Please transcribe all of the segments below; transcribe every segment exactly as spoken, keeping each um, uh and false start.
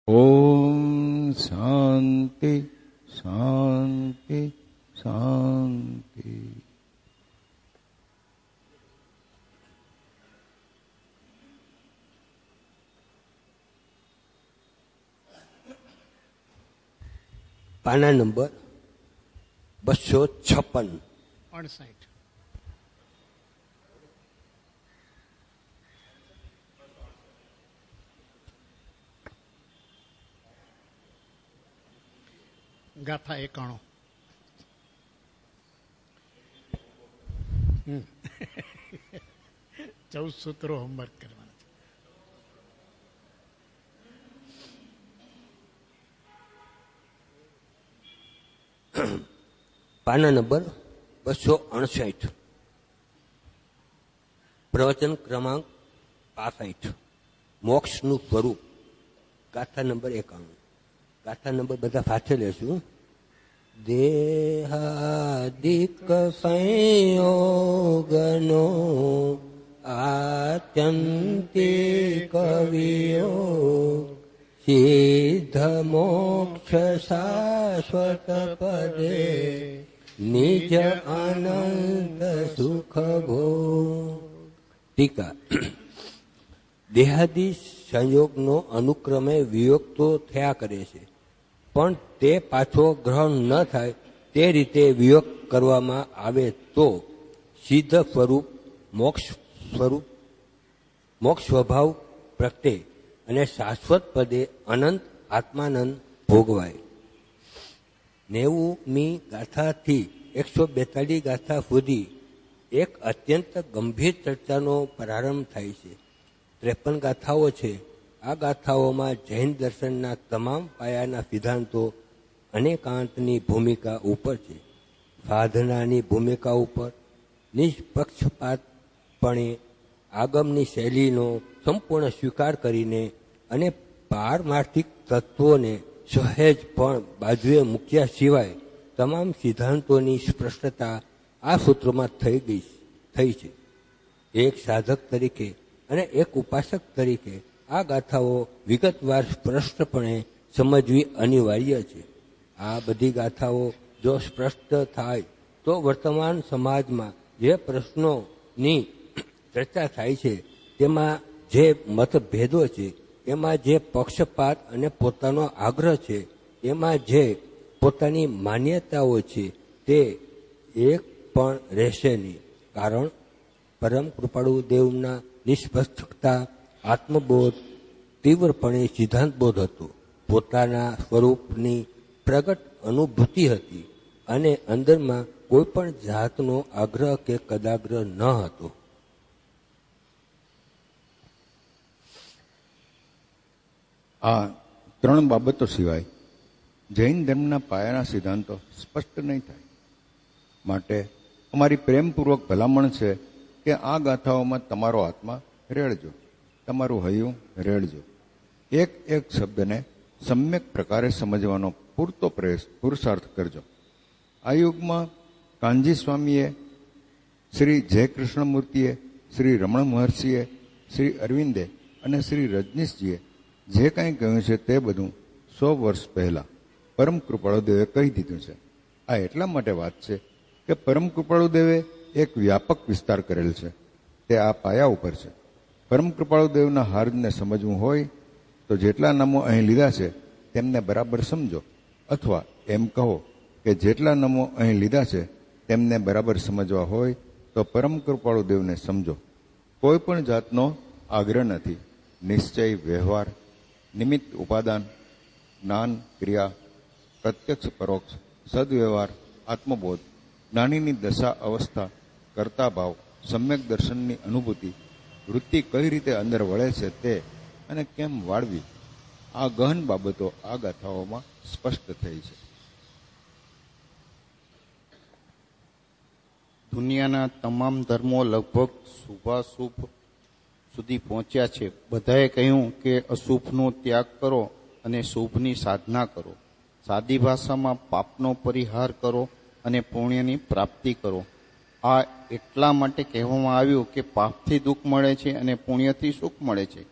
ઓમ શાંતિ શાંતિ શાંતિ. પાના નંબર બસો છપ્પન અડસાઠ. ગાથા એકાણું. ચૌદ સૂત્રો હોમવર્ક કરવાના છે. પાના નંબર બસો અડસઠ, પ્રવચન ક્રમાંક પાસઠ, મોક્ષનું સ્વરૂપ. ગાથા નંબર એકાણું. ગાથા નંબર બધા સાથે લેશું. દેહાદિક સંયોગનો આત્યંતિક વિયોગ, સિદ્ધ મોક્ષ શાશ્વત પદે નિજ આનંદ સુખ ભોગ. ટીકા. દેહાદી સંયોગનો અનુક્રમે વિયોગ તો થયા કરે છે, પણ તે પાછો ગ્રહણ ન થાય તે રીતે વિયોગ કરવામાં આવે તો સિદ્ધ સ્વરૂપ મોક્ષ સ્વરૂપ મોક્ષ સ્વભાવ પ્રગટે અને શાશ્વત પદે અનંત આત્માનંદ ભોગવાય. નેવુંમી ગાથાથી એકસો બેતાલીસ ગાથા સુધી એક અત્યંત ગંભીર ચર્ચાનો પ્રારંભ થાય છે. ત્રેપન ગાથાઓ છે. આ ગાથાઓમાં જૈન દર્શનના તમામ પાયાના સિદ્ધાંતો અનેકાંતની ભૂમિકા ઉપર છે. સાધનાની ભૂમિકા ઉપર નિષ્પક્ષપાતપણે આગમની શૈલીનો સંપૂર્ણ સ્વીકાર કરીને અને પારમાર્થિક તત્વોને સહેજ પણ બાજુએ મૂક્યા સિવાય તમામ સિદ્ધાંતોની સ્પષ્ટતા આ સૂત્રોમાં થઈ ગઈ થઈ છે. એક સાધક તરીકે અને એક ઉપાસક તરીકે આ ગાથાઓ વિગતવાર સ્પષ્ટપણે સમજવી અનિવાર્ય છે. આ બધી ગાથાઓ જો સ્પષ્ટ થાય તો વર્તમાન સમાજમાં જે પ્રશ્નોની ચર્ચા થાય છે તેમાં જે મતભેદો છે, એમાં જે પક્ષપાત અને પોતાનો આગ્રહ છે, એમાં જે પોતાની માન્યતાઓ છે, તે એક પણ રહેશે નહીં. કારણ પરમ કૃપાળુ દેવના નિષ્પક્ષતા આત્મબોધ તીવ્રપણે સિદ્ધાંતબોધ હતો. પોતાના સ્વરૂપની પ્રગટ અનુભૂતિ હતી અને અંદરમાં કોઈ પણ જાતનો આગ્રહ કે કદાગ્રહ ન હતો. આ ત્રણ બાબતો સિવાય જૈન ધર્મના પાયાના સિદ્ધાંતો સ્પષ્ટ નહીં થાય. માટે અમારી પ્રેમપૂર્વક ભલામણ છે કે આ ગાથાઓમાં તમારો આત્મા રેડજો, તમારું હૈયું રેડજો. એક એક શબ્દને સમ્યક પ્રકારે સમજવાનો પૂરતો પ્રયાસ પુરુષાર્થ કરજો. આ યુગમાં કાનજી સ્વામીએ, શ્રી જયકૃષ્ણમૂર્તિએ, શ્રી રમણ મહર્ષિએ, શ્રી અરવિંદે અને શ્રી રજનીશજીએ જે કાંઈ કહ્યું છે તે બધું સો વર્ષ પહેલા પરમ કૃપાળુદેવે કહી દીધું છે. આ એટલા માટે વાત છે કે પરમ કૃપાળુદેવે એક વ્યાપક વિસ્તાર કરેલ છે. તે આ પાયા ઉપર છે. પરમ કૃપાળુદેવના હાર્દને સમજવું હોય તો જેટલા નામો અહીં લીધા છે તેમને બરાબર સમજો, અથવા એમ કહો કે જેટલા નામો અહીં લીધા છે તેમને બરાબર સમજવા હોય તો પરમ કૃપાળુદેવને સમજો. કોઈ પણ જાતનો આગ્રહ નથી. નિશ્ચય, વ્યવહાર, નિમિત્ત, ઉપાદાન, જ્ઞાન, ક્રિયા, પ્રત્યક્ષ પરોક્ષ, સદવ્યવહાર, આત્મબોધ, જ્ઞાનીની દશા અવસ્થા, કર્તા ભાવ, સમ્યક દર્શનની અનુભૂતિ, વૃત્તિ કઈ રીતે અંદર વળે છે તે અને કેમ વાળવી, આ ગહન બાબતો આ ગાથાઓમાં સ્પષ્ટ થઈ છે. દુનિયાના તમામ ધર્મો લગભગ શુભાશુભ સુધી પહોંચ્યા છે. બધાએ કહ્યું કે અશુભનો ત્યાગ કરો અને શુભની સાધના કરો. સાદી ભાષામાં પાપનો પરિહાર કરો અને પુણ્યની પ્રાપ્તિ કરો. આ એટલા માટે કહેવામાં આવ્યું કે પાપથી દુઃખ મળે છે અને પુણ્યથી સુખ મળે છે.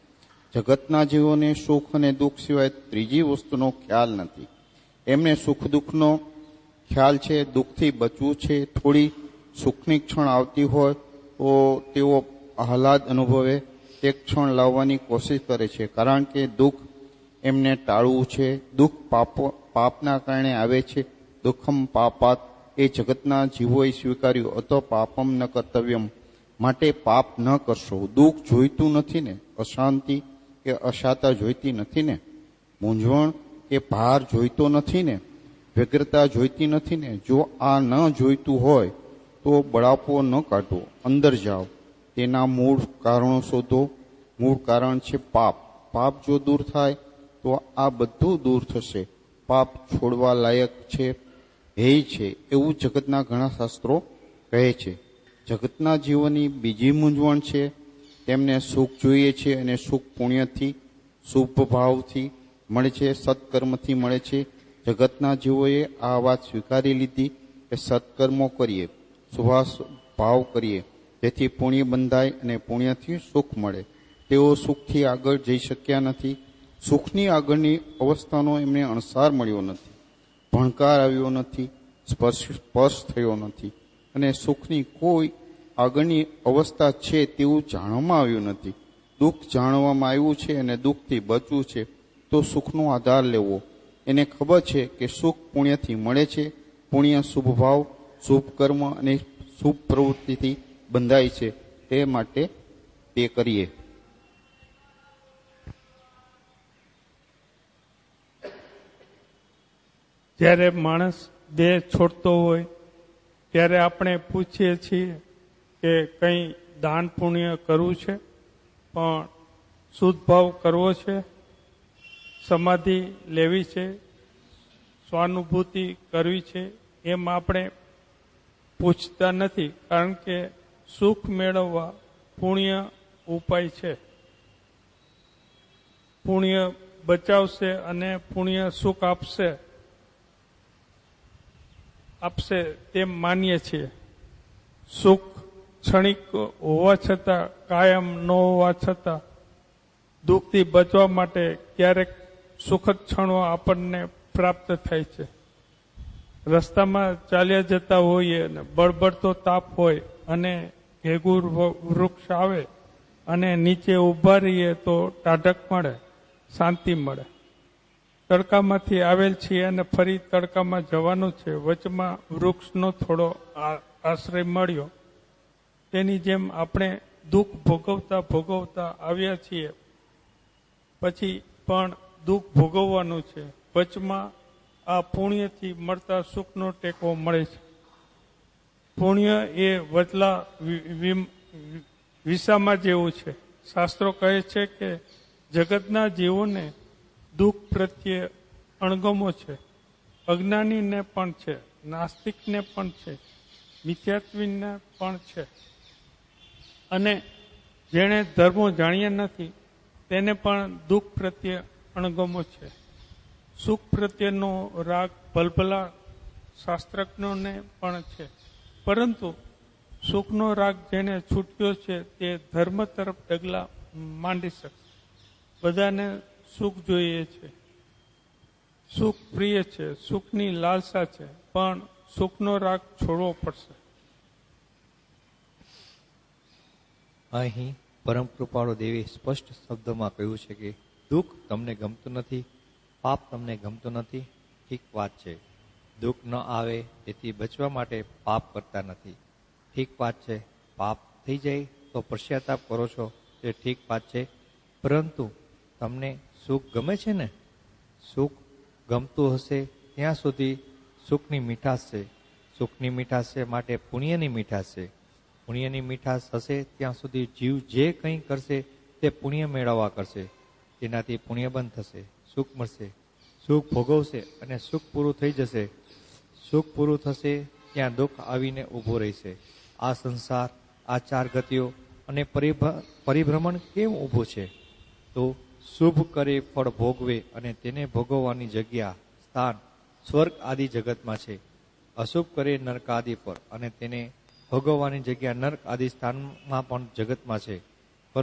જગતના જીવોને સુખ અને દુઃખ સિવાય ત્રીજી વસ્તુનો ખ્યાલ નથી. એમને સુખ દુઃખનો ખ્યાલ છે, દુઃખથી બચવું છે. થોડી સુખની ક્ષણ આવતી હોય તો તેઓ આહલાદ અનુભવે તે ક્ષણ લાવવાની કોશિશ કરે છે, કારણ કે દુઃખ એમને ટાળવું છે. દુઃખ પાપ પાપના કારણે આવે છે. દુઃખમ પાપાત એ જગતના જીવોએ સ્વીકાર્યું, અતો પાપમ ન કર્તવ્યમ, માટે પાપ ન કરશો. દુઃખ જોઈતું નથી ને, અશાંતિ કે અશાતા જોઈતી નથી ને, મૂંઝવણ કે ભાર જોઈતો નથી ને, વ્યગ્રતા જોઈતી નથી ને. જો આ ન જોઈતું હોય તો બળાપો ન કાઢો, અંદર જાઓ, તેના મૂળ કારણો શોધો. મૂળ કારણ છે પાપ. પાપ જો દૂર થાય તો આ બધું દૂર થશે. પાપ છોડવા લાયક છે, હૈ છે, એવું જગતના ઘણા શાસ્ત્રો કહે છે. જગતના જીવોની બીજી મૂંઝવણ છે, તેમને સુખ જોઈએ છે, અને સુખ પુણ્યથી, શુભ ભાવથી મળે છે, સત્કર્મથી મળે છે. જગતના જીવોએ આ વાત સ્વીકારી લીધી કે સત્કર્મો કરીએ, શુભાસ ભાવ કરીએ, જેથી પુણ્ય બંધાય અને પુણ્યથી સુખ મળે. તેઓ સુખથી આગળ જઈ શક્યા નથી. સુખની આગળની અવસ્થાનો એમને અણસાર મળ્યો નથી, ભણકાર આવ્યો નથી, સ્પર્શ સ્પર્શ થયો નથી, અને સુખની કોઈ આગળની અવસ્થા છે તેવું જાણવામાં આવ્યું નથી. દુઃખ જાણવામાં આવ્યું છે અને દુઃખથી બચવું છે તો સુખનો આધાર લેવો. એને ખબર છે કે સુખ પુણ્યથી મળે છે. પુણ્ય શુભ ભાવ, શુભ કર્મ અને શુભ પ્રવૃત્તિથી બંધાય છે, તે માટે તે કરીએ. જ્યારે માણસ દેહ છોડતો હોય ત્યારે આપણે પૂછીએ છીએ કે કંઈ દાન પુણ્ય કરવું છે, પણ શુદ્ધ ભાવ કરવો છે, સમાધિ લેવી છે, સ્વાનુભૂતિ કરવી છે, એમ આપણે પૂછતા નથી. કારણ કે સુખ મેળવવા પુણ્ય ઉપાય છે. પુણ્ય બચાવશે અને પુણ્ય સુખ આપશે આપશે તેમ માનીએ છીએ. સુખ ક્ષણિક હોવા છતાં, કાયમ ન હોવા છતાં, દુઃખથી બચવા માટે ક્યારેક સુખદ ક્ષણો આપણને પ્રાપ્ત થાય છે. રસ્તામાં ચાલ્યા જતા હોઈએ અને બળબડતો તાપ હોય અને ઘેઘૂર વૃક્ષ આવે અને નીચે ઉભા રહીએ તો ટાઢક મળે, શાંતિ મળે. તડકામાંથી આવેલ છીએ અને ફરી તડકામાં જવાનું છે, વચમાં વૃક્ષનો થોડો આશ્રય મળ્યો. તેની જેમ આપણે દુઃખ ભોગવતા ભોગવતા આવ્યા છીએ, પછી પણ દુઃખ ભોગવવાનું છે. વચમાં આ પુણ્યથી મળતા સુખનો ટેકો મળે છે. પુણ્ય એ વચલા વિસામા જેવું છે. શાસ્ત્રો કહે છે કે જગતના જીવોને દુઃખ પ્રત્યે અણગમો છે. અજ્ઞાનીને પણ છે, નાસ્તિકને પણ છે, મિથ્યાત્વીને પણ છે, અને જેણે ધર્મો જાણ્યા નથી તેને પણ દુઃખ પ્રત્યે અણગમો છે. સુખ પ્રત્યેનો રાગ ભલભલા શાસ્ત્રજ્ઞોને પણ છે, પરંતુ સુખનો રાગ જેને છૂટ્યો છે તે ધર્મ તરફ ડગલા માંડી શકશે. બધાને સુખ જોઈએ છે, સુખ પ્રિય છે, સુખની લાલસા છે, પણ સુખનો રાગ છોડવો પડશે. અહીં પરમ કૃપાળુ દેવી સ્પષ્ટ શબ્દોમાં કહ્યું છે કે દુઃખ તમને ગમતું નથી, પાપ તમને ગમતું નથી. ઠીક વાત છે. દુઃખ ન આવે તેથી બચવા માટે પાપ કરતા નથી. ઠીક વાત છે. પાપ થઈ જાય તો પશ્ચાતાપ કરો છો, તે ઠીક વાત છે. પરંતુ તમને સુખ ગમે છે ને? સુખ ગમતું હશે ત્યાં સુધી સુખની મીઠાશ છે. સુખની મીઠાશ છે માટે પુણ્યની મીઠાશ છે. પુણ્યની મીઠાશ હશે ત્યાં સુધી જીવ જે કંઈ કરશે તે પુણ્ય મેળવવા કરશે. તેનાથી પુણ્ય બંધ થશે, સુખ મળશે. સુખ ભોગવશે અને સુખ પૂરું થઈ જશે. સુખ પૂરું થશે ત્યાં દુઃખ આવીને ઊભો રહેશે. આ સંસાર, આ ચાર ગતિઓ અને પરિભ્રમણ કેમ ઊભું છે? તો શુભ કરે ફળ ભોગવે અને તેને ભોગવવાની જગ્યા, સ્થાન સ્વર્ગ આદિ જગતમાં છે. અશુભ કરે નરક આદિ પર અને તેને ભોગવવાની જગ્યા નર્ક આદિ સ્થાનમાં પણ જગતમાં છે.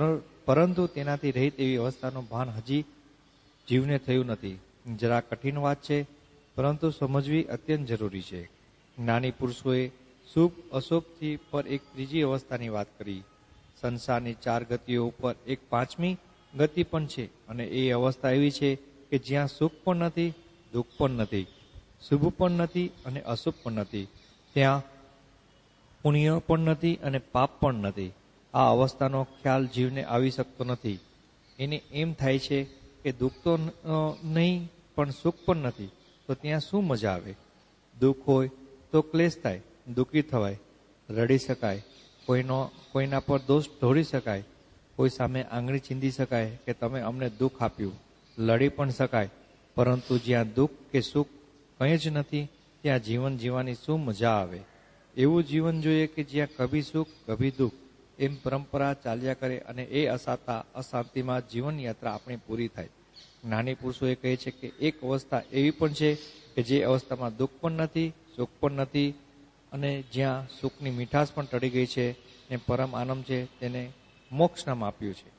પરંતુ તેનાથી રહિત એવી અવસ્થાનું ભાન હજી જીવને થયું નથી. જરા કઠિન વાત છે, પરંતુ સમજવી અત્યંત જરૂરી છે. જ્ઞાની પુરુષોએ શુભ અશુભથી પર એક ત્રીજી અવસ્થાની વાત કરી. સંસારની ચાર ગતિઓ ઉપર એક પાંચમી ગતિ પણ છે, અને એ અવસ્થા એવી છે કે જ્યાં સુખ પણ નથી, દુઃખ પણ નથી, શુભ પણ નથી અને અશુભ પણ નથી. ત્યાં પુણ્ય પણ નથી અને પાપ પણ નથી. આ અવસ્થાનો ખ્યાલ જીવને આવી શકતો નથી. એને એમ થાય છે કે દુઃખ તો નહીં પણ સુખ પણ નથી, તો ત્યાં શું મજા આવે? દુઃખ હોય તો ક્લેશ થાય, દુઃખી થવાય, રડી શકાય, કોઈનો કોઈના પર દોષ ઢોળી શકાય, કોઈ સામે આંગળી ચીંધી શકાય કે તમે અમને દુઃખ આપ્યું, લડી પણ શકાય. પરંતુ જ્યાં દુઃખ કે સુખ કંઈ જ નથી, ત્યાં જીવન જીવવાની શું મજા આવે? એવું જીવન જોઈએ કે જ્યાં કભી સુખ કભી દુઃખ એમ પરંપરા ચાલ્યા કરે, અને એ અસાતા અશાંતિમાં જીવન યાત્રા આપણી પૂરી થાય. જ્ઞાની પુરુષોએ કહે છે કે એક અવસ્થા એવી પણ છે કે જે અવસ્થામાં દુઃખ પણ નથી, સુખ પણ નથી, અને જ્યાં સુખની મીઠાશ પણ ટળી ગઈ છે ને પરમ આનંદ છે, તેને મોક્ષ નામ આપ્યું છે.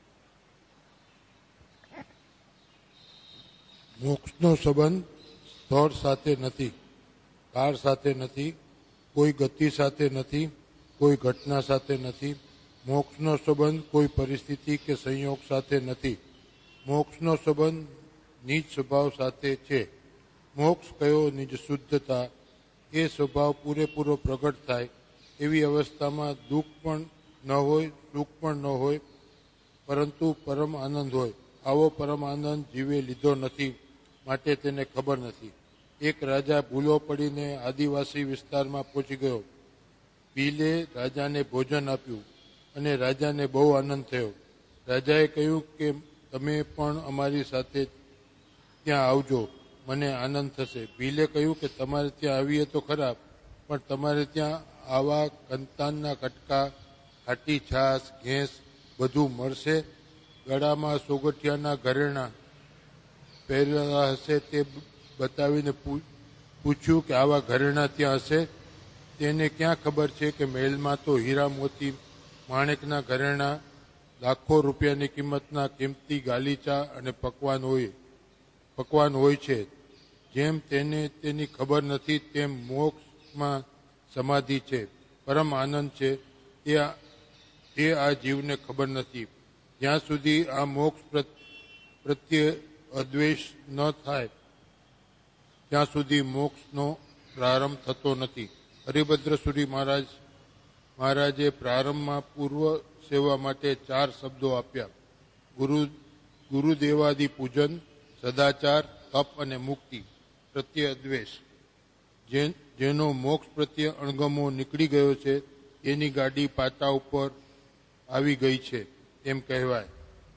મોક્ષનો સંબંધ સ્થળ સાથે નથી, કાળ સાથે નથી, કોઈ ગતિ સાથે નથી, કોઈ ઘટના સાથે નથી. મોક્ષનો સંબંધ કોઈ પરિસ્થિતિ કે સંયોગ સાથે નથી. મોક્ષનો સંબંધ નિજ સ્વભાવ સાથે છે. મોક્ષ કયો નિજ શુદ્ધતા, એ સ્વભાવ પૂરેપૂરો પ્રગટ થાય એવી અવસ્થામાં દુઃખ પણ ન હોય, સુખ પણ ન હોય, પરંતુ પરમ આનંદ હોય. આવો પરમ આનંદ જીવે લીધો નથી, માટે તેને ખબર નથી. એક રાજા ભૂલો પડીને આદિવાસી વિસ્તારમાં પહોંચી ગયો. ભીલે રાજાને ભોજન આપ્યું અને રાજાને બહુ આનંદ થયો. રાજાએ કહ્યું કે તમે પણ અમારી સાથે ત્યાં આવજો, મને આનંદ થશે. ભીલે કહ્યું કે તમારે ત્યાં આવીએ તો ખરા, પણ તમારે ત્યાં આવા કંતાનના કટકા, ખાટી છાશ, ઘેંસ બધું મળશે? ગળામાં સોગઠિયાના ઘરેણાં પહેરેલા હશે તે બતાવીને પૂછ્યું કે આવા ઘરેણાં ત્યાં હશે? તેને ક્યાં ખબર છે કે મહેલમાં તો હીરા મોતી માણેકના ઘરેણાં, લાખો રૂપિયાની કિંમતના કિંમતી ગાલીચા અને પકવાન હોય પકવાન હોય છે. જેમ તેને તેની ખબર નથી, તેમ મોક્ષમાં સમાધિ છે, પરમ આનંદ છે, તે તે આ જીવને ખબર નથી. જ્યાં સુધી આ મોક્ષ પ્રત્યે અદ્વેષ ન થાય ત્યાં સુધી મોક્ષનો પ્રારંભ થતો નથી. હરિભદ્ર સુરી મહારાજ મહારાજે પ્રારંભમાં પૂર્વ સેવા માટે ચાર શબ્દો આપ્યા: ગુરુ ગુરુદેવાદિ પૂજન, સદાચાર, તપ અને મુક્તિ પ્રત્યે અદ્વેષ. જેનો મોક્ષ પ્રત્યે અણગમો નીકળી ગયો છે એની ગાડી પાટા ઉપર આવી ગઈ છે એમ કહેવાય.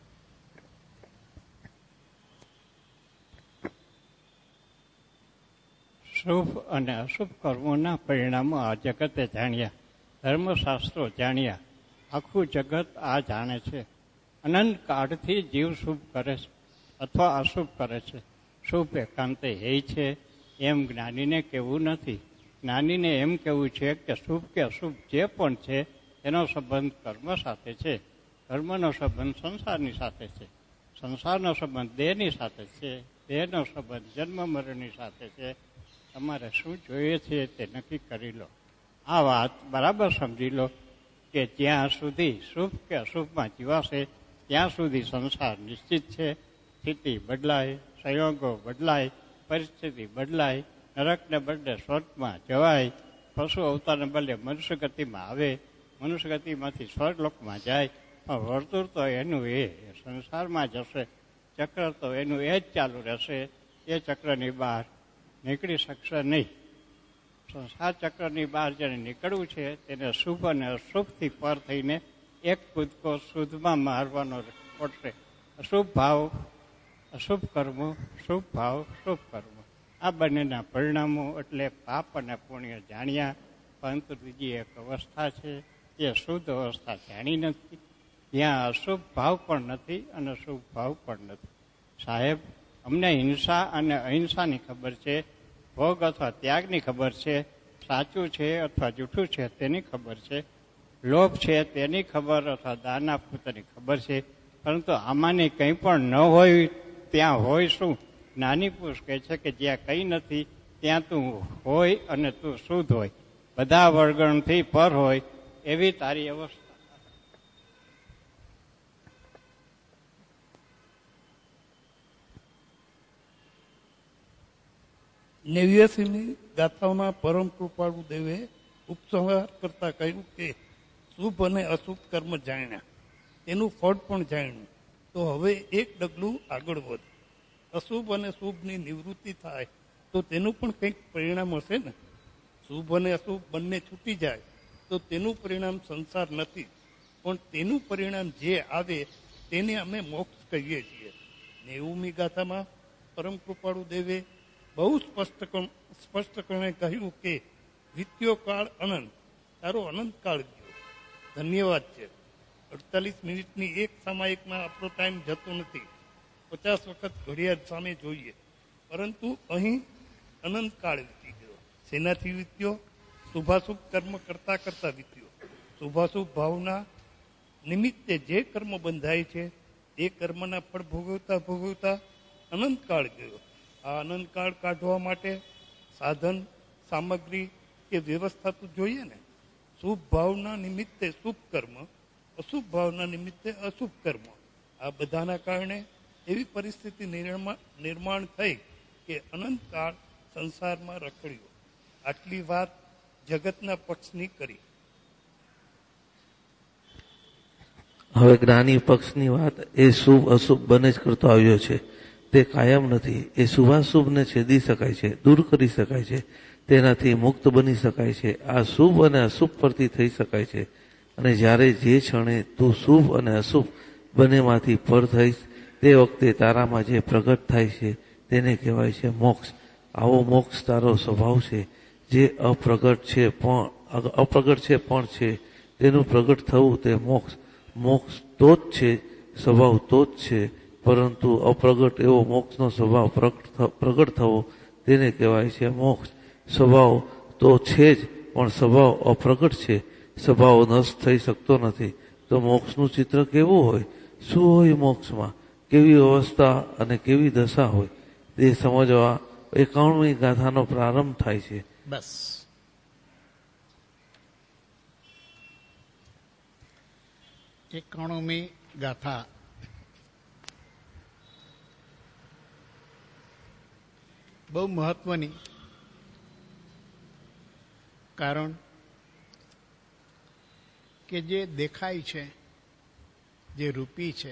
શુભ અને અશુભ કર્મોના પરિણામો આ જગતે જાણ્યા, ધર્મશાસ્ત્રો જાણ્યા, આખું જગત આ જાણે છે. અનંત કાળથી જીવ શુભ કરે છે અથવા અશુભ કરે છે. શુભ એકાંતે હે છે એમ જ્ઞાનીને કહેવું નથી. જ્ઞાનીને એમ કહેવું છે કે શુભ કે અશુભ જે પણ છે એનો સંબંધ કર્મ સાથે છે, કર્મનો સંબંધ સંસારની સાથે છે, સંસારનો સંબંધ દેહની સાથે છે, દેહનો સંબંધ જન્મ મરણની સાથે છે. તમારે શું જોઈએ છે તે નક્કી કરી લો. આ વાત બરાબર સમજી લો કે જ્યાં સુધી શુભ કે અશુભમાં જીવાશે ત્યાં સુધી સંસાર નિશ્ચિત છે. સ્થિતિ બદલાય, સંયોગો બદલાય, પરિસ્થિતિ બદલાય, નરકને બદલે સ્વર્ગમાં જવાય, પશુ અવતારને બદલે મનુષ્ય ગતિમાં આવે, મનુષ્ય ગતિમાંથી સ્વર્ગલોકમાં જાય. પણ વર્તુળ તો એનું એ સંસારમાં જશે, ચક્ર તો એનું એ જ ચાલુ રહેશે. એ ચક્રની બહાર નીકળી શકશે નહીં. સંસાર ચક્રની બહાર જેને નીકળવું છે તેને શુભ અને અશુભથી પર થઈને એક કૂદકો શુદ્ધમાં મારવાનો પડશે. અશુભ ભાવ અશુભ કર્મો, શુભ ભાવ શુભ કર્મો, આ બંનેના પરિણામો એટલે પાપ અને પુણ્ય જાણ્યા. પરંતુ બીજી એક અવસ્થા છે એ શુદ્ધ અવસ્થા જાણી નથી, ત્યાં અશુભ ભાવ પણ નથી અને શુભ ભાવ પણ નથી. સાહેબ, અમને હિંસા અને અહિંસાની ખબર છે, ભોગ અથવા ત્યાગની ખબર છે, સાચું છે અથવા જૂઠું છે તેની ખબર છે, લોભ છે તેની ખબર અથવા દાન આપવું તેની ખબર છે. પરંતુ આમાંની કંઈ પણ ન હોય ત્યાં હોય શું? નાની પુરુષ કહે છે કે જ્યાં કંઈ નથી ત્યાં તું હોય અને તું શુદ્ધ હોય, બધા વર્ગણથી પર હોય એવી તારી અવસ્થા. નેવ્યાસીની ગાથાઓના પરમ કૃપાળુ દેવે ઉપસંહાર કરતા કહ્યું કે શુભ અને અશુભ કર્મ જાણ્યા, તેનું ફળ પણ જાણ્યું, તો હવે એક ડગલું આગળ વધ. અશુભ અને શુભની નિવૃત્તિ થાય તો તેનું પણ કંઈક પરિણામ હશે ને. શુભ અને અશુભ બંને છૂટી જાય તો તેનું પરિણામ સંસાર નથી, પણ તેનું પરિણામ જે આવે તેને અમે મોક્ષ કહીએ છીએ. નેવુમી ગાથામાં પરમ કૃપાળુ દેવે બહુ સ્પષ્ટ સ્પષ્ટપણે કહ્યું કે વિત્યો કાળ અનંત, તારો અનંત કાળ ગયો. ધન્યવાદ છે. અડતાલીસ મિનિટની એક સામાયિકમાં આપણો ટાઈમ જતો નથી. પચાસ વખત ઘડિયાળ સામે જોઈએ, પરંતુ અહીં અનંત કાળ વીતી ગયો. શેનાથી વીત્યો? શુભાશુભ કર્મ કરતા કરતા વીત્યો. શુભાશુભ ભાવના નિમિત્તે જે કર્મ બંધાય છે એ કર્મના ફળ ભોગવતા ભોગવતા અનંત કાળ ગયો. આ અનંતકાળ કાઢવા માટે સાધન, સામગ્રી કે વ્યવસ્થા તો જોઈએ ને. શુભ ભાવના નિમિત્તે શુભ કર્મ, અશુભ ભાવના નિમિત્તે અશુભ કર્મ, આ બધાના કારણે એવી પરિસ્થિતિ નિર્માણ થઈ કે અનંતકાળ સંસારમાં રખડ્યો. આટલી વાત જગતના પક્ષની કરી. હવે જ્ઞાની પક્ષની વાત એ શુભ અશુભ બંને જ કરતો આવ્યો છે. તે કાયમ નથી. એ શુભાશુભને છેદી શકાય છે, દૂર કરી શકાય છે, તેનાથી મુક્ત બની શકાય છે. આ શુભ અને અશુભ પરથી થઈ શકાય છે. અને જ્યારે જે ક્ષણે તું શુભ અને અશુભ બંનેમાંથી પર થઈશ તે વખતે તારામાં જે પ્રગટ થાય છે તેને કહેવાય છે મોક્ષ. આવો મોક્ષ તારો સ્વભાવ છે, જે અપ્રગટ છે પણ અપ્રગટ છે પણ છે તેનું પ્રગટ થવું તે મોક્ષ. મોક્ષ તો જ છે, સ્વભાવ તો જ છે, પરંતુ અપ્રગટ એવો મોક્ષનો સ્વભાવ પ્રગટ થવો તેને કહેવાય છે મોક્ષ. સ્વભાવ તો છે જ, પણ સ્વભાવ અપ્રગટ છે. સ્વભાવ નષ્ટ થઈ શકતો નથી. તો મોક્ષનું ચિત્ર કેવું હોય? શું હોય મોક્ષમાં? કેવી અવસ્થા અને કેવી દશા હોય? તે સમજવા એકાણુમી ગાથાનો પ્રારંભ થાય છે. બસ એકાણુમી ગાથા બહુ મહત્વની, કારણ કે જે દેખાય છે, જે રૂપી છે,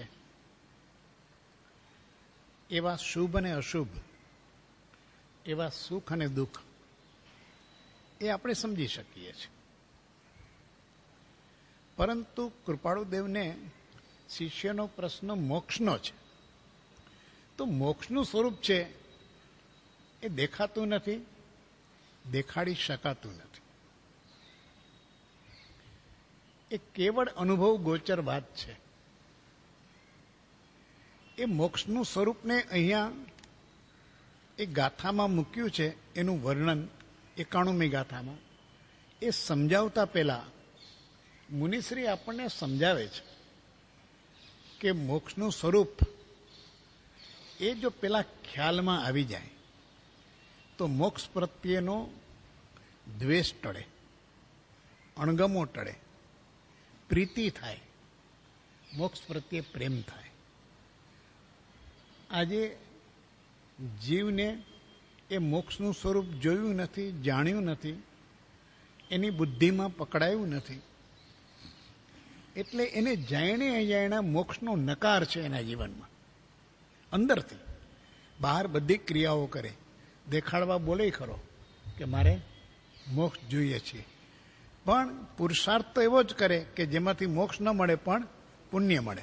એવા શુભ અને અશુભ, એવા સુખ અને દુઃખ એ આપણે સમજી શકીએ છીએ. પરંતુ કૃપાળુદેવને શિષ્યનો પ્રશ્ન મોક્ષનો છે. તો મોક્ષનું સ્વરૂપ છે એ દેખાતું નથી, દેખાડી શકાતું નથી. એ કેવળ અનુભવ ગોચર વાત છે. એ મોક્ષનું સ્વરૂપને અહીંયા એ ગાથામાં મૂક્યું છે, એનું વર્ણન એકાણુમી ગાથામાં. એ સમજાવતા પહેલા મુનિશ્રી આપણને સમજાવે છે કે મોક્ષનું સ્વરૂપ એ જો પેલા ખ્યાલમાં આવી જાય તો મોક્ષ પ્રત્યેનો દ્વેષ ટળે, અણગમો ટળે, પ્રીતિ થાય, મોક્ષ પ્રત્યે પ્રેમ થાય. આજે જીવને એ મોક્ષનું સ્વરૂપ જોયું નથી, જાણ્યું નથી, એની બુદ્ધિમાં પકડાયું નથી, એટલે એને જાણે અજાણ્યા મોક્ષનો નકાર છે એના જીવનમાં. અંદરથી બહાર બધી ક્રિયાઓ કરે, દેખાડવા બોલે ખરો કે મારે મોક્ષ જોઈએ છે, પણ પુરુષાર્થ તો એવો જ કરે કે જેમાંથી મોક્ષ ન મળે પણ પુણ્ય મળે.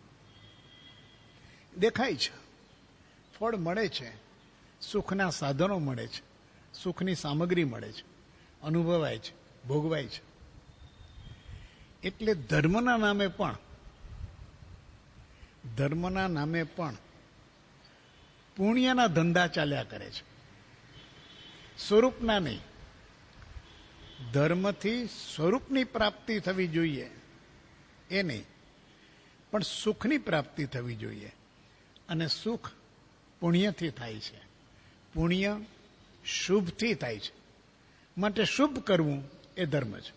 દેખાય છે, ફળ મળે છે, સુખના સાધનો મળે છે, સુખની સામગ્રી મળે છે, અનુભવાય છે, ભોગવાય છે. એટલે ધર્મના નામે પણ ધર્મના નામે પણ પુણ્યના ધંધા ચાલ્યા કરે છે, સ્વરૂપના નહીં. ધર્મથી સ્વરૂપની પ્રાપ્તિ થવી જોઈએ એ નહીં, પણ સુખની પ્રાપ્તિ થવી જોઈએ. અને સુખ પુણ્યથી થાય છે, પુણ્ય શુભથી થાય છે. માટે શુભ કરવું એ ધર્મ છે.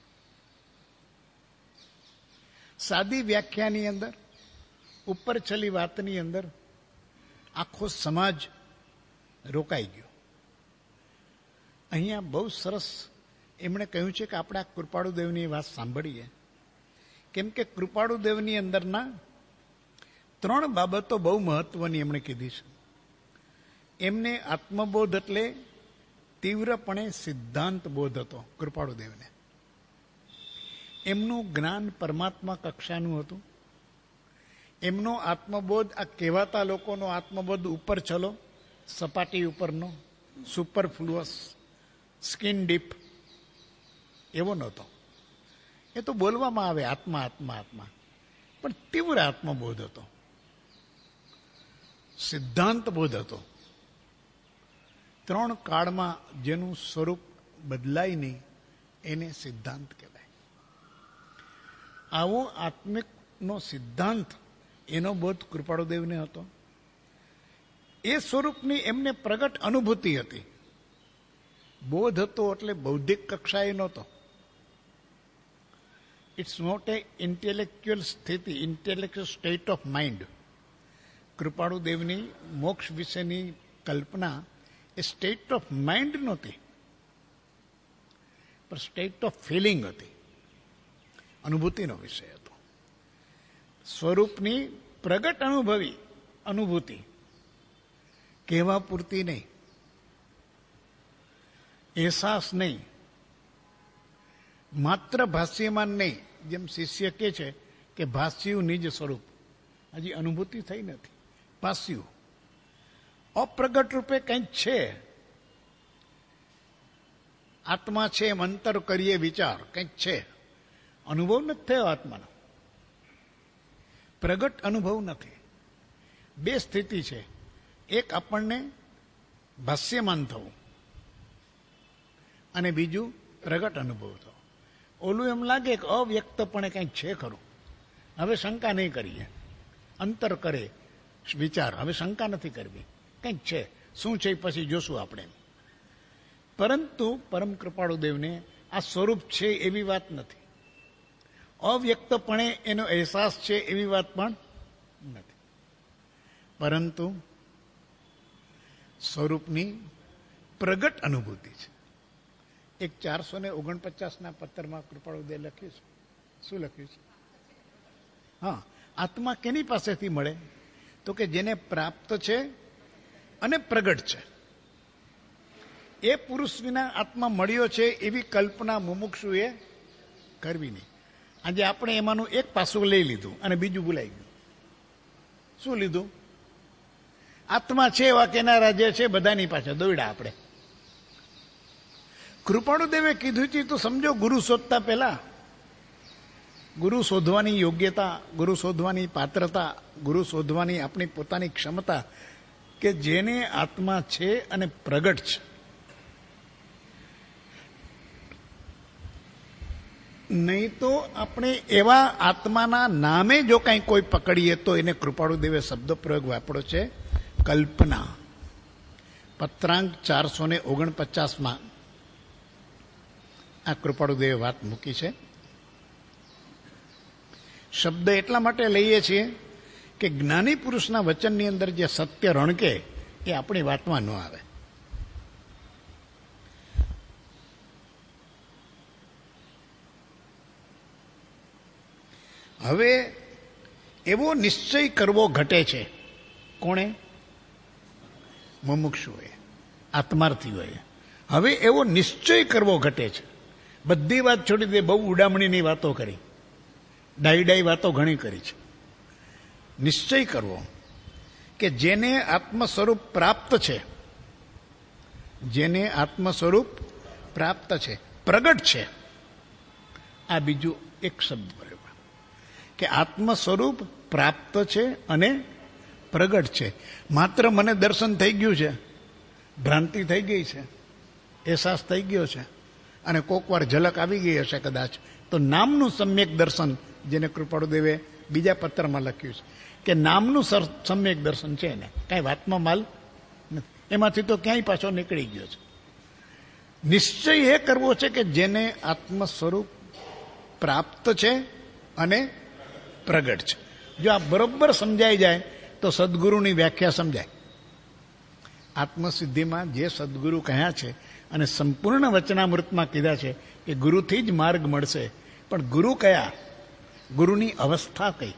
સાદી વ્યાખ્યાની અંદર, ઉપર છેલ્લી વાતની અંદર આખો સમાજ રોકાઈ ગયો. અહીંયા બહુ સરસ એમણે કહ્યું છે કે આપણે આ કૃપાળુદેવની વાત સાંભળીએ. કેમ કે કૃપાળુદેવની અંદરના ત્રણ બાબતો બહુ મહત્વની એમણે કીધી છે. એમને આત્મબોધ એટલે તીવ્રપણે સિદ્ધાંત બોધ હતો કૃપાળુદેવને. એમનું જ્ઞાન પરમાત્મા કક્ષાનું હતું. એમનો આત્મબોધ આ કહેવાતા લોકોનો આત્મબોધ ઉપર ચલો, સપાટી ઉપરનો, સુપરફ્લુઅસ, સ્કિન ડીપ એવો નહોતો. એ તો બોલવામાં આવે આત્મા આત્મા આત્મા, પણ તીવ્ર આત્મબોધ હતો, સિદ્ધાંત બોધ હતો. ત્રણ કાળમાં જેનું સ્વરૂપ બદલાય નહીં એને સિદ્ધાંત કહેવાય. આવો આત્મિકનો સિદ્ધાંત એનો બોધ કૃપાળુદેવને હતો. એ સ્વરૂપની એમને પ્રગટ અનુભૂતિ હતી. બોધ હતો એટલે બૌદ્ધિક કક્ષાએ નહોતો. ઇટ્સ નોટ એ ઇન્ટેલેક્ચ્યુઅલ સ્થિતિ, ઇન્ટેલેક્ચ્યુઅલ સ્ટેટ ઓફ માઇન્ડ. કૃપાળુદેવની મોક્ષ વિશેની કલ્પના એ સ્ટેટ ઓફ માઇન્ડ નહોતી, પણ સ્ટેટ ઓફ ફિલિંગ હતી, અનુભૂતિનો વિષય હતો. સ્વરૂપની પ્રગટ અનુભવી અનુભૂતિ, કહેવા પૂરતી નહીં, અહેસાસ નહીં, માત્ર ભાષ્યમાન નહીં. જેમ શિષ્ય કહે છે કે ભાષ્યું નિજ સ્વરૂપ, હજી અનુભૂતિ થઈ નથી. ભાષ્યું અપ્રગટ રૂપે કંઈક છે, આત્મા છે એમ અંતર કરીએ વિચાર, કંઈક છે, અનુભવ નથી થયો આત્માનો, પ્રગટ અનુભવ નથી. બે સ્થિતિ છે. એક આપણને ભાષ્યમાન થવું અને બીજું પ્રગટ અનુભવ થવો. ઓલું એમ લાગે કે અવ્યક્તપણે કંઈક છે ખરું, હવે શંકા નહીં કરીએ, અંતર કરે વિચાર, હવે શંકા નથી કરવી, કંઈક છે, શું છે પછી જોશું આપણે. પરંતુ પરમ કૃપાળુદેવને આ સ્વરૂપ છે એવી વાત નથી, અવ્યક્તપણે એનો અહેસાસ છે એવી વાત પણ નથી, પરંતુ સ્વરૂપની પ્રગટ અનુભૂતિ છે. એક ચારસો ને ઓગણપચાસના પત્રમાં કૃપાળુદેવ લખ્યું છે. શું લખ્યું છે? હા, આત્મા કેની પાસેથી મળે? તો કે જેને પ્રાપ્ત છે અને પ્રગટ છે. એ પુરુષ વિના આત્મા મળ્યો છે એવી કલ્પના મુમુક્ષુએ કરવી નહીં. આજે આપણે એમાંનું એક પાસું લઈ લીધું અને બીજું ભૂલાઈ ગયું. શું લીધું? આત્મા છે એવા કેનારા જે છે બધાની પાસે દોડ્યા આપણે. કૃપાળુદેવે કીધું છે તો સમજો, ગુરુ શોધતા પહેલા, ગુરુ શોધવાની યોગ્યતા, ગુરુ શોધવાની પાત્રતા, ગુરુ શોધવાની આપણી પોતાની ક્ષમતા, કે જેને આત્મા છે અને પ્રગટ છે. નહીં તો આપણે એવા આત્માના નામે જો કંઈ કોઈ પકડીએ તો એને કૃપાળુદેવે શબ્દ પ્રયોગ વાપર્યો છે, કલ્પના. પત્રાંક ચારસો ને ઓગણપચાસમાં આ કૃપાળુદેવે વાત મૂકી છે. શબ્દ એટલા માટે લઈએ છીએ કે જ્ઞાની પુરુષના વચનની અંદર જે સત્ય રણકે એ આપણી વાતમાં ન આવે. હવે એવો નિશ્ચય કરવો ઘટે છે. કોણે? મુમુક્ષુએ, આત્માર્થીઓએ. હવે એવો નિશ્ચય કરવો ઘટે છે. બધી વાત છોડી દે, બહુ ઉડામણીની વાતો કરી, ડાઈ ડાઈ વાતો ઘણી કરી છે. નિશ્ચય કરવો કે જેને આત્મ સ્વરૂપ પ્રાપ્ત છે, જેને આત્મ સ્વરૂપ પ્રાપ્ત છે, પ્રગટ છે. આ બીજું એક શબ્દ બરાબર, કે આત્મ સ્વરૂપ પ્રાપ્ત છે અને પ્રગટ છે. માત્ર મને દર્શન થઈ ગયું છે, ભ્રાંતિ થઈ ગઈ છે, અહેસાસ થઈ ગયો છે, અને કોક વાર ઝલક આવી ગઈ હશે કદાચ, તો નામનું સમ્યક દર્શન, જેને કૃપાળુદેવે બીજા પત્રમાં લખ્યું છે કે નામનું સમ્યક દર્શન છે ને, કાંઈ વાતમાં માલ નથી. એમાંથી તો ક્યાંય પાછો નીકળી ગયો છે. નિશ્ચય એ કરવો છે કે જેને આત્મ સ્વરૂપ પ્રાપ્ત છે અને પ્રગટ છે. જો આ બરોબર સમજાઈ જાય તો સદગુરુની વ્યાખ્યા સમજાય. આત્મસિદ્ધિમાં જે સદગુરુ કહ્યા છે અને સંપૂર્ણ વચનામૃતમાં કીધા છે કે ગુરુથી જ માર્ગ મળશે. પણ ગુરુ કયા? ગુરુની અવસ્થા કઈ?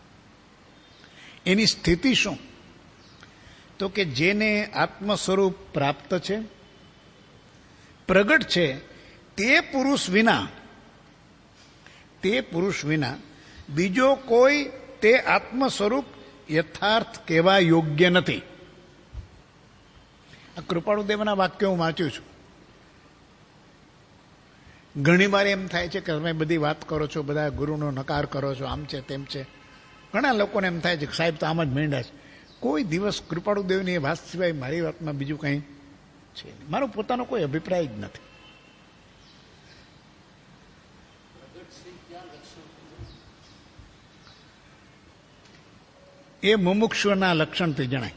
એની સ્થિતિ શું? તો કે જેને આત્મ સ્વરૂપ પ્રાપ્ત છે, પ્રગટ છે, તે પુરુષ વિના તે પુરુષ વિના બીજો કોઈ તે આત્મ સ્વરૂપ યથાર્થ કહેવા યોગ્ય નથી. આ કૃપાળુદેવના વાક્યો હું વાંચ્યું છું. ઘણી વાર એમ થાય છે કે તમે બધી વાત કરો છો, બધા ગુરુનો નકાર કરો છો, આમ છે તેમ છે. ઘણા લોકોને એમ થાય છે કે સાહેબ તો આમ જ માંડ્યા છે. કોઈ દિવસ કૃપાળુદેવની વાત સિવાય મારી વાતમાં બીજું કંઈ છે નહીં. મારો પોતાનો કોઈ અભિપ્રાય જ નથી. એ મુમુક્ષુના લક્ષણથી જણાય.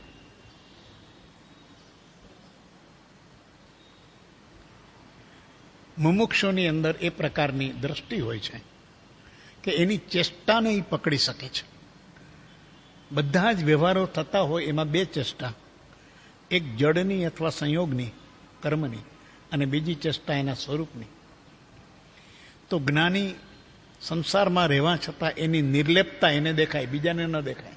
મુમુક્ષુની અંદર એ પ્રકારની દ્રષ્ટિ હોય છે કે એની ચેષ્ટાને એ પકડી શકે છે. બધા જ વ્યવહારો થતા હોય એમાં બે ચેષ્ટા, એક જડની અથવા સંયોગની, કર્મની, અને બીજી ચેષ્ટા એના સ્વરૂપની. તો જ્ઞાની સંસારમાં રહેવા છતાં એની નિર્લેપતા એને દેખાય, બીજાને ન દેખાય.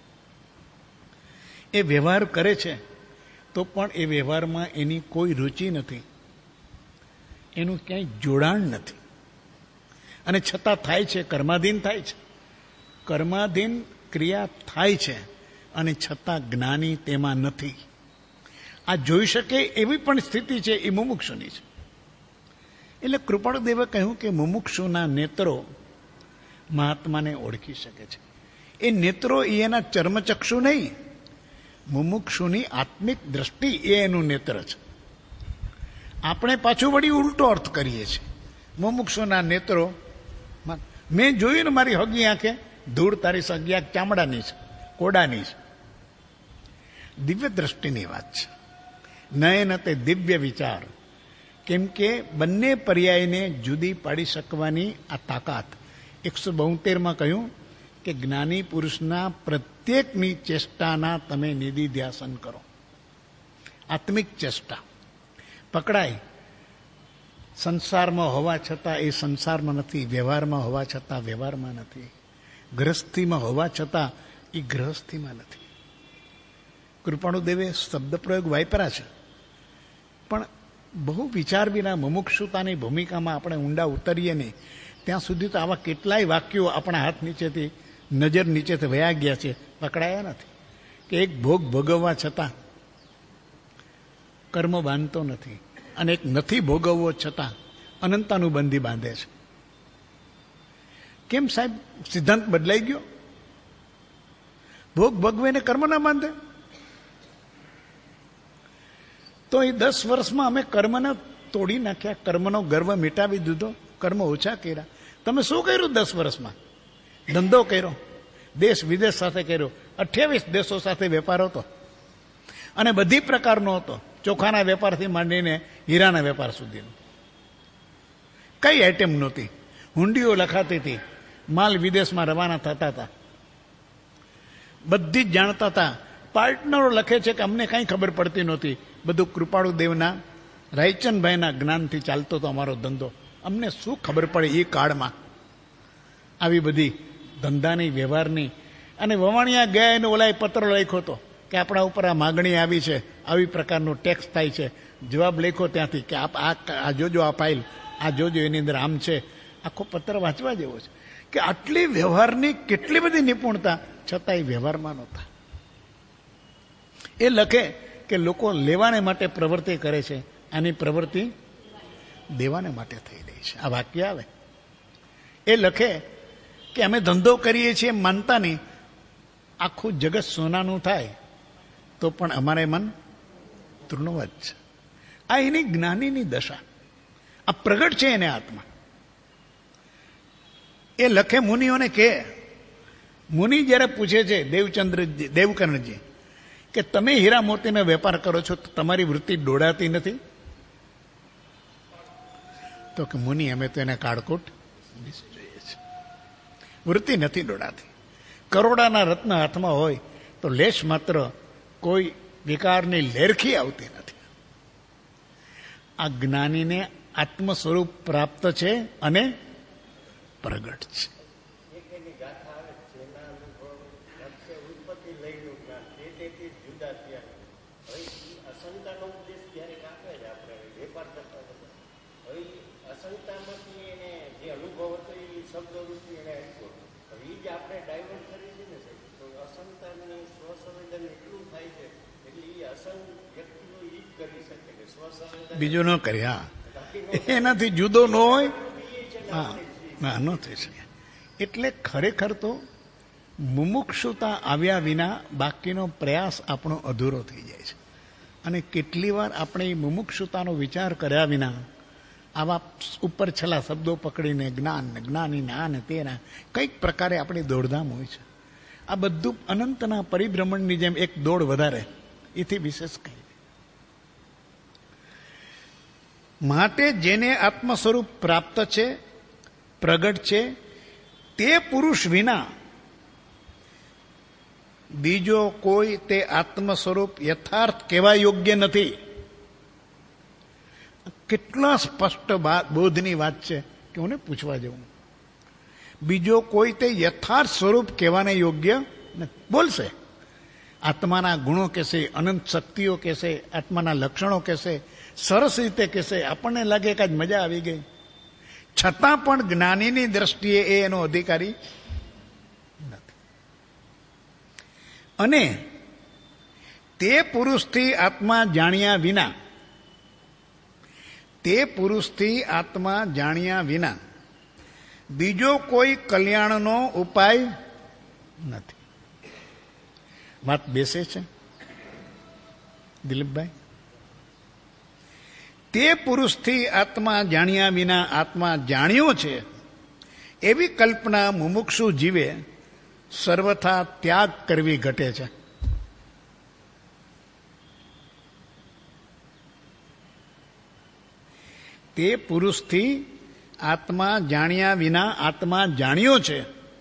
એ વ્યવહાર કરે છે તો પણ એ વ્યવહારમાં એની કોઈ રુચિ નથી, એનું ક્યાંય જોડાણ નથી, અને છતાં થાય છે, કર્માધીન થાય છે. કર્માધીન ક્રિયા થાય છે અને છતાં જ્ઞાની તેમાં નથી. આ જોઈ શકે એવી પણ સ્થિતિ છે, એ મુમુક્ષુની છે. એટલે કૃપાળુદેવે કહ્યું કે મુમુક્ષુના નેત્રો મહાત્માને ઓળખી શકે છે. એ નેત્રો એ એના ચર્મચક્ષુ નહીં, મુમુક્ષુની આત્મિક દ્રષ્ટિ એ એનું નેત્ર છે. આપણે પાછું વળી ઉલટો અર્થ કરીએ છીએ. મુમુક્ષુના નેત્રો, મેં જોયું ને મારી હગી આંખે, ધૂળ તારી સગી આંખ ચામડાની છે, કોડાની છે. દિવ્ય દ્રષ્ટિની વાત છે. નયન તે દિવ્ય વિચાર. કેમ કે બંને પર્યાયને જુદી પાડી શકવાની આ તાકાત. એકસો બોતેરમાં કહ્યું કે જ્ઞાની પુરુષના પ્રત્યેકની ચેષ્ટાના તમે નિધિધ્યાસન કરો. આત્મિક ચેષ્ટા પકડાય. સંસારમાં હોવા છતાં એ સંસારમાં નથી, વ્યવહારમાં હોવા છતાં વ્યવહારમાં નથી, ગૃહસ્થીમાં હોવા છતાં એ ગૃહસ્થીમાં નથી. કૃપાળુદેવે શબ્દ પ્રયોગ વાપર્યા છે, પણ બહુ વિચાર વિના મુમુક્ષુતાની ભૂમિકામાં આપણે ઊંડા ઉતરીએ નહીં ત્યાં સુધી તો આવા કેટલાય વાક્યો આપણા હાથ નીચેથી, નજર નીચેથી વયા ગયા છે, પકડાયા નથી. કે એક ભોગ ભોગવવા છતાં કર્મ બાંધતો નથી, અને એક નથી ભોગવવો છતાં અનંતાનુબંધી બાંધે છે. કેમ સાહેબ સિદ્ધાંત બદલાઈ ગયો? ભોગ ભોગવીને કર્મ ના બાંધે? તો એ દસ વર્ષમાં અમે કર્મને તોડી નાખ્યા, કર્મનો ગર્વ મિટાવી દીધો, કર્મ ઓછા કર્યા. તમે શું કર્યું દસ વર્ષમાં? ધંધો કર્યો, દેશ વિદેશ સાથે કર્યો, અઠ્યાવીસ દેશો સાથે વેપાર હતો, અને બધી પ્રકારનો હતો, ચોખાના વેપારથી માંડીને હીરાના વેપાર સુધીનો. કઈ આઈટમ નહોતી. હુંડીઓ લખાતી હતી, માલ વિદેશમાં રવાના થતા હતા, બધી જ જાણતા હતા. પાર્ટનરો લખે છે કે અમને કંઈ ખબર પડતી નહોતી. બધું કૃપાળુદેવના, રાયચંદભાઈના જ્ઞાનથી ચાલતો હતો અમારો ધંધો. અમને શું ખબર પડે એ કાળમાં આવી બધી ધંધાની, વ્યવહારની. અને વવાણિયા ગયા એને ઓલાએ પત્ર લખ્યો હતો કે આપણા ઉપર આ માગણી આવી છે, આવી પ્રકારનું ટેક્સ થાય છે. જવાબ લખ્યો ત્યાંથી કે આપ આ જોજો, આ ફાઇલ આ જોજો, એની અંદર આમ છે. આખો પત્ર વાંચવા જેવો છે કે આટલી વ્યવહારની કેટલી બધી નિપુણતા, છતાં એ વ્યવહારમાં નહોતા. એ લખે કે લોકો લેવાને માટે પ્રવૃત્તિ કરે છે, આની પ્રવૃત્તિ દેવાને માટે થઈ રહી છે. આ વાક્ય આવે. એ લખે કે અમે ધંધો કરીએ છીએ એમ માનતા નહીં, આખું જગત સોનાનું થાય તો પણ અમારે મન તૃણવત છે. આ એની જ્ઞાનીની દશા, આ પ્રગટ છે એને આત્મા. એ લખે મુનિઓને કહે મુનિ જ્યારે પૂછે છે દેવચંદ્ર દેવકર્ણજી કે તમે હીરા મોતીનો વેપાર કરો છો તો તમારી વૃત્તિ દોડાતી નથી? તો કે મુનિ અમે તો એને કાળકોટ જોઈએ છે, વૃત્તિ નથી દોડાતી. કરોડાના રત્ન હાથમાં હોય તો લેશ માત્ર કોઈ વિકારની લેરખી આવતી નથી. આ જ્ઞાનીને આત્મ સ્વરૂપ પ્રાપ્ત છે અને પ્રગટ છે. બીજું ન કરે. હા, એનાથી જુદો ન હોય. હા, ના ન થઈ શકે. એટલે ખરેખર તો મુમુક્ષુતા આવ્યા વિના બાકીનો પ્રયાસ આપણો અધૂરો થઈ જાય છે. અને કેટલી વાર આપણે એ મુમુક્ષુતાનો વિચાર કર્યા વિના આવા ઉપર છેલ્લા શબ્દો પકડીને જ્ઞાન ને જ્ઞાની આ ને તેના કંઈક પ્રકારે આપણી દોડધામ હોય છે. આ બધું અનંતના પરિભ્રમણની જેમ એક દોડ વધારે, એથી વિશેષ કંઈ. માટે જેને આત્મ સ્વરૂપ પ્રાપ્ત છે, પ્રગટ છે, તે પુરુષ વિના બીજો કોઈ તે આત્મ સ્વરૂપ યથાર્થ કહેવા યોગ્ય નથી. કેટલા સ્પષ્ટ બોધની વાત છે કે હું પૂછવા જવું. બીજો કોઈ તે યથાર્થ સ્વરૂપ કહેવાને યોગ્ય નથી. બોલશે આત્માના ગુણો કહેશે, અનંત શક્તિઓ કહેશે, આત્માના લક્ષણો કહેશે, સરસ રીતે કહેશે, આપણને લાગે કે આજ મજા આવી ગઈ. છતાં પણ જ્ઞાનીની દ્રષ્ટિએ એ એનો અધિકારી નથી. અને તે પુરુષથી આત્મા જાણ્યા વિના તે પુરુષથી આત્મા જાણ્યા વિના બીજો કોઈ કલ્યાણનો ઉપાય નથી. વાત બેસે છે દિલીપભાઈ? તે પુરુષથી આત્મા જાણ્યા વિના આત્મા જાણ્યો છે એવી કલ્પના મુમુક્ષુ જીવે સર્વથા ત્યાગ કરવી ઘટે છે. તે પુરુષથી આત્મા જાણ્યા વિના આત્મા જાણ્યો છે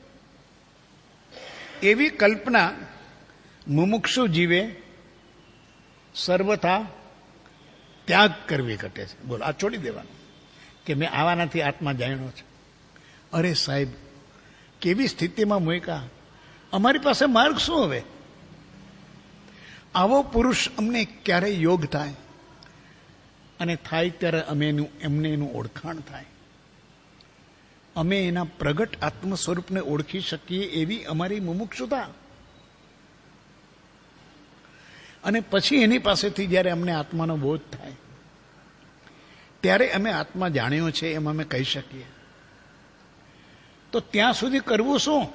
એવી કલ્પના મુમુક્ષુ જીવે સર્વથા ત્યાગ કરવી ઘટે છે. બોલો, આ છોડી દેવાનું કે મેં આવાનાથી આત્મા જાણ્યો છે. અરે સાહેબ, કેવી સ્થિતિમાં મૂક્યા. અમારી પાસે માર્ગ શું હવે? આવો પુરુષ અમને ક્યારે યોગ થાય, અને થાય ત્યારે અમે એનું એમને એનું ઓળખાણ થાય, અમે એના પ્રગટ આત્મ સ્વરૂપને ઓળખી શકીએ એવી અમારી મુમુક્ષુતા. અને પછી એની પાસેથી જ્યારે અમને આત્માનો બોધ થાય ત્યારે અમે આત્મા જાણ્યો છે એમ અમે કહી શકીએ. તો ત્યાં સુધી કરવું શું?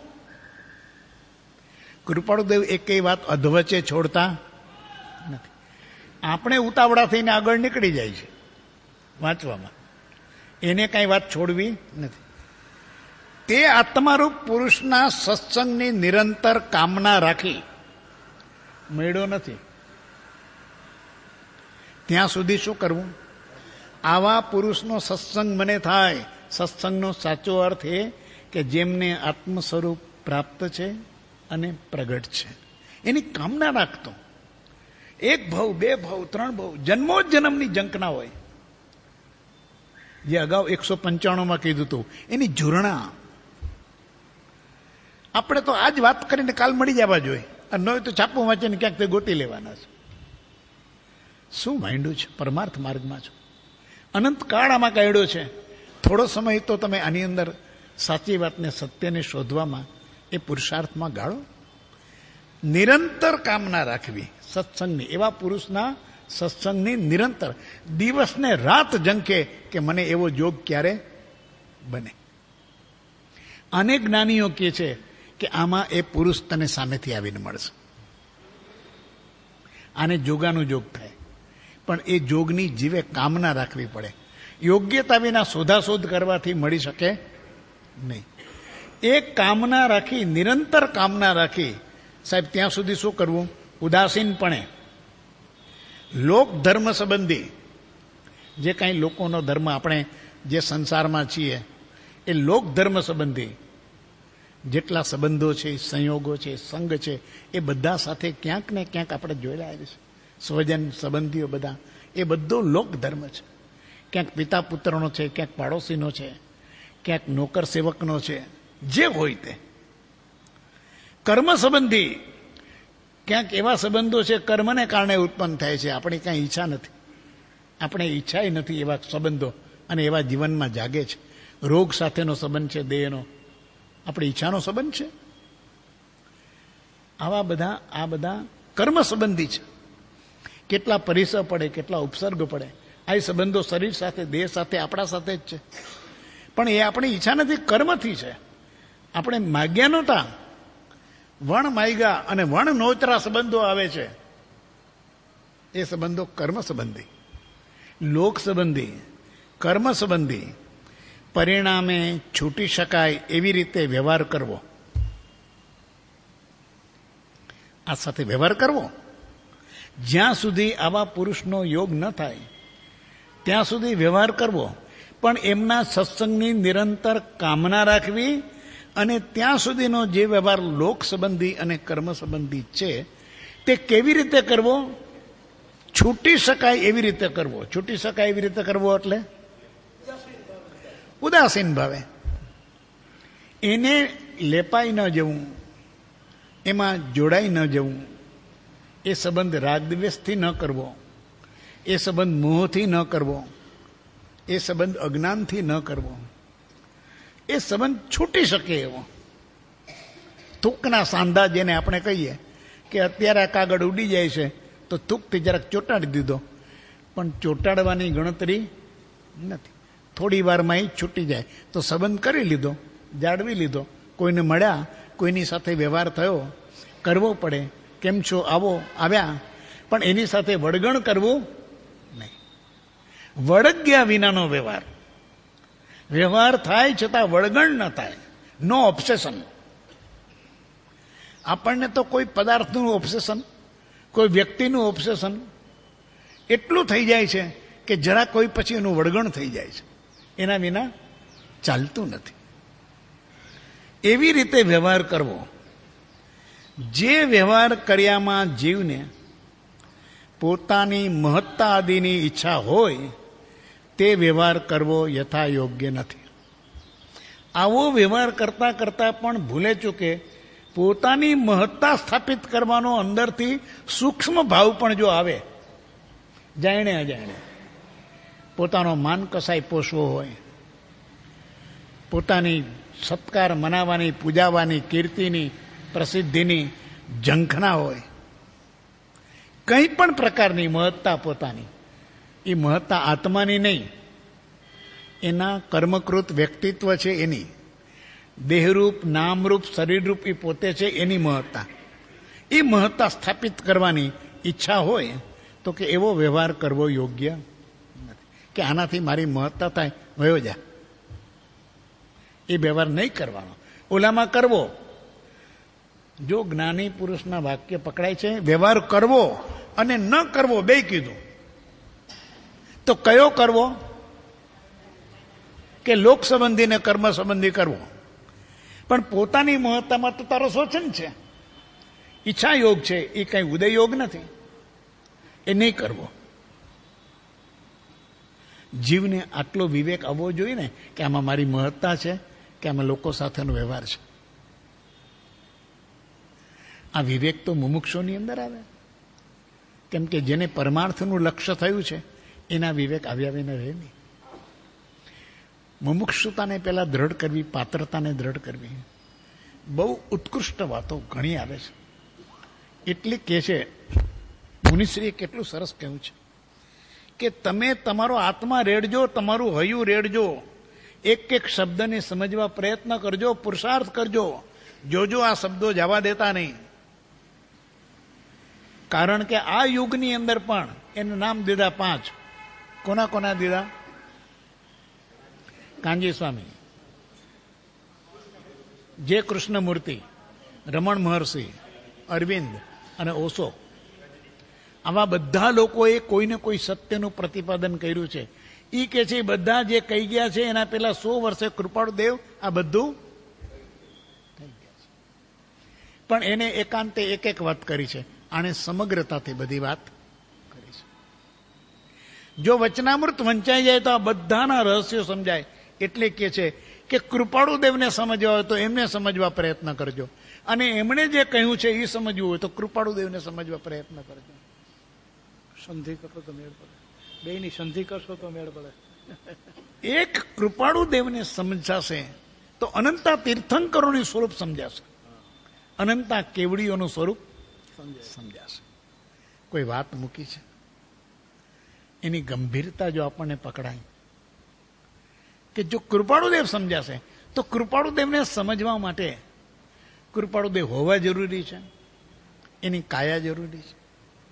કૃપાળુદેવ એકેય વાત અધવચ્ચે છોડતા નથી. આપણે ઉતાવળા થઈને આગળ નીકળી જાય છે વાંચવામાં, એને કાંઈ વાત છોડવી નથી. તે આત્મારૂપ પુરુષના સત્સંગની નિરંતર કામના રાખી મળ્યો નથી. ત્યાં સુધી શું કરવું? આવા પુરુષનો સત્સંગ મને થાય. સત્સંગનો સાચો અર્થ એ કે જેમને આત્મ સ્વરૂપ પ્રાપ્ત છે અને પ્રગટ છે એની કામના રાખતો. એક ભાવ, બે ભાવ, ત્રણ ભાવ, જન્મો જન્મની જંકના હોય, જે અગાઉ એકસો પંચાણુંમાં કીધું હતું, એની ઝૂરણા. આપણે તો આજ વાત કરીને કાલ મળી જવા જોઈએ, અને ન હોય તો છાપું વાંચીને ક્યાંક તે ગોતી લેવાના છે. શું માંડ્યું છે? પરમાર્થ માર્ગમાં છો, અનંત કાળ આમાં કાઢ્યો છે. થોડો સમય તો તમે આની અંદર સાચી વાતને, સત્યને શોધવામાં, એ પુરુષાર્થમાં ગાળો. નિરંતર કામના રાખવી સત્સંગની. એવા પુરુષના સત્સંગની નિરંતર, દિવસને રાત ઝંખે કે મને એવો જોગ ક્યારે બને. અનેક જ્ઞાનીઓ કહે છે કે આમાં એ પુરુષ તને સામેથી આવીને મળશે. આને જોગાનું જોગ થાય, પણ એ જોગની જીવે કામના રાખવી પડે. યોગ્યતા વિના શોધાશોધ કરવાથી મળી શકે નહીં. એ કામના રાખી, નિરંતર કામના રાખી, સાહેબ ત્યાં સુધી શું કરવું? ઉદાસીનપણે લોક ધર્મ સંબંધી જે કાંઈ લોકોનો ધર્મ, આપણે જે સંસારમાં છીએ એ લોક ધર્મ સંબંધી જેટલા સંબંધો છે, સંયોગો છે, સંઘ છે, એ બધા સાથે ક્યાંક ને ક્યાંક આપણે જોડાયેલા છે. સ્વજન સંબંધીઓ બધા, એ બધો લોક ધર્મ છે. ક્યાંક પિતા પુત્રનો છે, ક્યાંક પાડોશીનો છે, ક્યાંક નોકર સેવકનો છે, જે હોય તે. કર્મ સંબંધી ક્યાંક એવા સંબંધો છે કર્મને કારણે ઉત્પન્ન થાય છે, આપણી કાંઈ ઈચ્છા નથી, આપણે ઈચ્છાય નથી એવા સંબંધો, અને એવા જીવનમાં જાગે છે. રોગ સાથેનો સંબંધ છે, દેહનો, આપણી ઈચ્છાનો સંબંધ છે. આવા બધા આ બધા કર્મ સંબંધી છે. કેટલા પરિસર પડે, કેટલા ઉપસર્ગ પડે, આ સંબંધો શરીર સાથે, દેહ સાથે, આપણા સાથે જ છે. પણ એ આપણી ઈચ્છા નથી, કર્મથી છે. આપણે માગ્યા નહોતા, વણ માગ્યા અને વણ નોતરા સંબંધો આવે છે. એ સંબંધો કર્મ સંબંધી, લોક સંબંધી, કર્મ સંબંધી. પરિણામે છૂટી શકાય એવી રીતે વ્યવહાર કરવો, આ સાથે વ્યવહાર કરવો. જ્યાં સુધી આવા પુરુષનો યોગ ન થાય ત્યાં સુધી વ્યવહાર કરવો. પણ એમના સત્સંગની નિરંતર કામના રાખવી, અને ત્યાં સુધીનો જે વ્યવહાર લોક સંબંધી અને કર્મ સંબંધી છે તે કેવી રીતે કરવો? છૂટી શકાય એવી રીતે કરવો. છૂટી શકાય એવી રીતે કરવો એટલે ઉદાસીન ભાવે, એને લેપાઈ ન જવું, એમાં જોડાઈ ન જવું. એ સંબંધ રાગદ્વેષથી ન કરવો, એ સંબંધ મોહથી ન કરવો, એ સંબંધ અજ્ઞાનથી ન કરવો. એ સંબંધ છૂટી શકે એવો. થૂકના સાંધા જેને આપણે કહીએ કે અત્યારે આ કાગળ ઉડી જાય છે તો થૂકથી જરાક ચોંટાડી દીધો, પણ ચોંટાડવાની ગણતરી નથી. થોડી વારમાં એ છૂટી જાય તો સંબંધ કરી લીધો, જાળવી લીધો. કોઈને મળ્યા, કોઈની સાથે વ્યવહાર થયો, કરવો પડે. કેમ છો? આવો, આવ્યા. પણ એની સાથે વળગણ કરવું નહીં. વળગ્યા વિનાનો વ્યવહાર. વ્યવહાર થાય છતાં વળગણ ન થાય. No obsession. આપણને તો કોઈ પદાર્થનું ઓબ્સેશન, કોઈ વ્યક્તિનું ઓબ્સેશન એટલું થઈ જાય છે કે જરા કોઈ પછી એનું વળગણ થઈ જાય છે, એના વિના ચાલતું નથી. એવી રીતે વ્યવહાર કરવો. જે વ્યવહાર કર્યામાં જીવને પોતાની મહત્તા આદિની ઈચ્છા હોય તે વ્યવહાર કરવો યથા યોગ્ય નથી. આવો વ્યવહાર કરતા કરતા પણ ભૂલે ચૂકે પોતાની મહત્તા સ્થાપિત કરવાનો અંદરથી સૂક્ષ્મ ભાવ પણ જો આવે, જાણે અજાણે, પોતાનો માન કસાય પોષવો હોય, પોતાની સત્કાર મનાવવાની, પૂજાવાની, કીર્તિની, પ્રસિદ્ધિની ઝંખના હોય, કંઈ પણ પ્રકારની મહત્તા પોતાની, એ મહત્તા આત્માની નહીં, એના કર્મકૃત વ્યક્તિત્વ છે એની, દેહરૂપ, નામરૂપ, શરીરરૂપ એ પોતે છે એની મહત્તા. એ મહત્તા સ્થાપિત કરવાની ઈચ્છા હોય તો કે એવો વ્યવહાર કરવો યોગ્ય નથી. કે આનાથી મારી મહત્તા થાય, વયો જા, એ વ્યવહાર નહીં કરવાનો. ઓલામાં કરવો. જો જ્ઞાની પુરુષના વાક્ય પકડાય છે, વ્યવહાર કરવો અને ન કરવો બે કીધું, તો કયો કરવો? કે લોક સંબંધી ને કર્મ સંબંધી કરવો. પણ પોતાની મહત્તામાં તો તારો શોચન છે, ઈચ્છા યોગ છે, એ કઈ ઉદય યોગ નથી, એ નહીં કરવો. જીવને આટલો વિવેક આવવો જોઈએ ને કે આમાં મારી મહત્તા છે કે આમાં લોકો સાથેનો વ્યવહાર છે. આ વિવેક તો મુમુક્ષોની અંદર આવે, કેમ કે જેને પરમાર્થનું લક્ષ્ય થયું છે એના વિવેક આવ્યા વિના રહે નહીં. મુમુક્ષુતાને પહેલા દ્રઢ કરવી, પાત્રતાને દ્રઢ કરવી. બહુ ઉત્કૃષ્ટ વાતો ઘણી આવે છે. એટલી કે છે, મુનિશ્રીએ કેટલું સરસ કહ્યું છે કે તમે તમારો આત્મા રેડજો, તમારું હૈયું રેડજો, એક એક શબ્દને સમજવા પ્રયત્ન કરજો, પુરુષાર્થ કરજો. જોજો આ શબ્દો જવા દેતા નહીં. કારણ કે આ યુગની અંદર પણ એને નામ દીધા પાંચ. કોના કોના દીધા? કાનજી સ્વામી, જે કૃષ્ણમૂર્તિ, રમણ મહર્ષિ, અરવિંદ અને ઓશો, આવા બધા લોકોએ કોઈને કોઈ સત્યનું પ્રતિપાદન કર્યું છે. એ કે છે બધા જે કહી ગયા છે એના પેલા સો વર્ષે કૃપાળુદેવ આ બધું થઈ ગયા છે. પણ એને એકાંતે એક એક વાત કરી છે. આણે સમગ્રતાથી બધી વાત કરી છે. જો વચનામૃત વંચાઈ જાય તો આ બધાના રહસ્યો સમજાય. એટલે કે છે કે કૃપાળુદેવને સમજવા હોય તો એમને સમજવા પ્રયત્ન કરજો, અને એમણે જે કહ્યું છે એ સમજવું હોય તો કૃપાળુદેવને સમજવા પ્રયત્ન કરજો. સંધિ કરો તો મેળ પડે, બેયની સંધિ કરશો તો મેળ પડે. એક કૃપાળુદેવને સમજાશે તો અનંતા તીર્થંકરોનું સ્વરૂપ સમજાશે, અનંતા કેવડીઓનું સ્વરૂપ સમજાશે. કોઈ વાત મૂકી છે, એની ગંભીરતા જો આપણને પકડાય કે જો કૃપાળુદેવ સમજાશે તો કૃપાળુદેવને સમજવા માટે કૃપાળુદેવ હોવા જરૂરી છે, એની કાયા જરૂરી છે.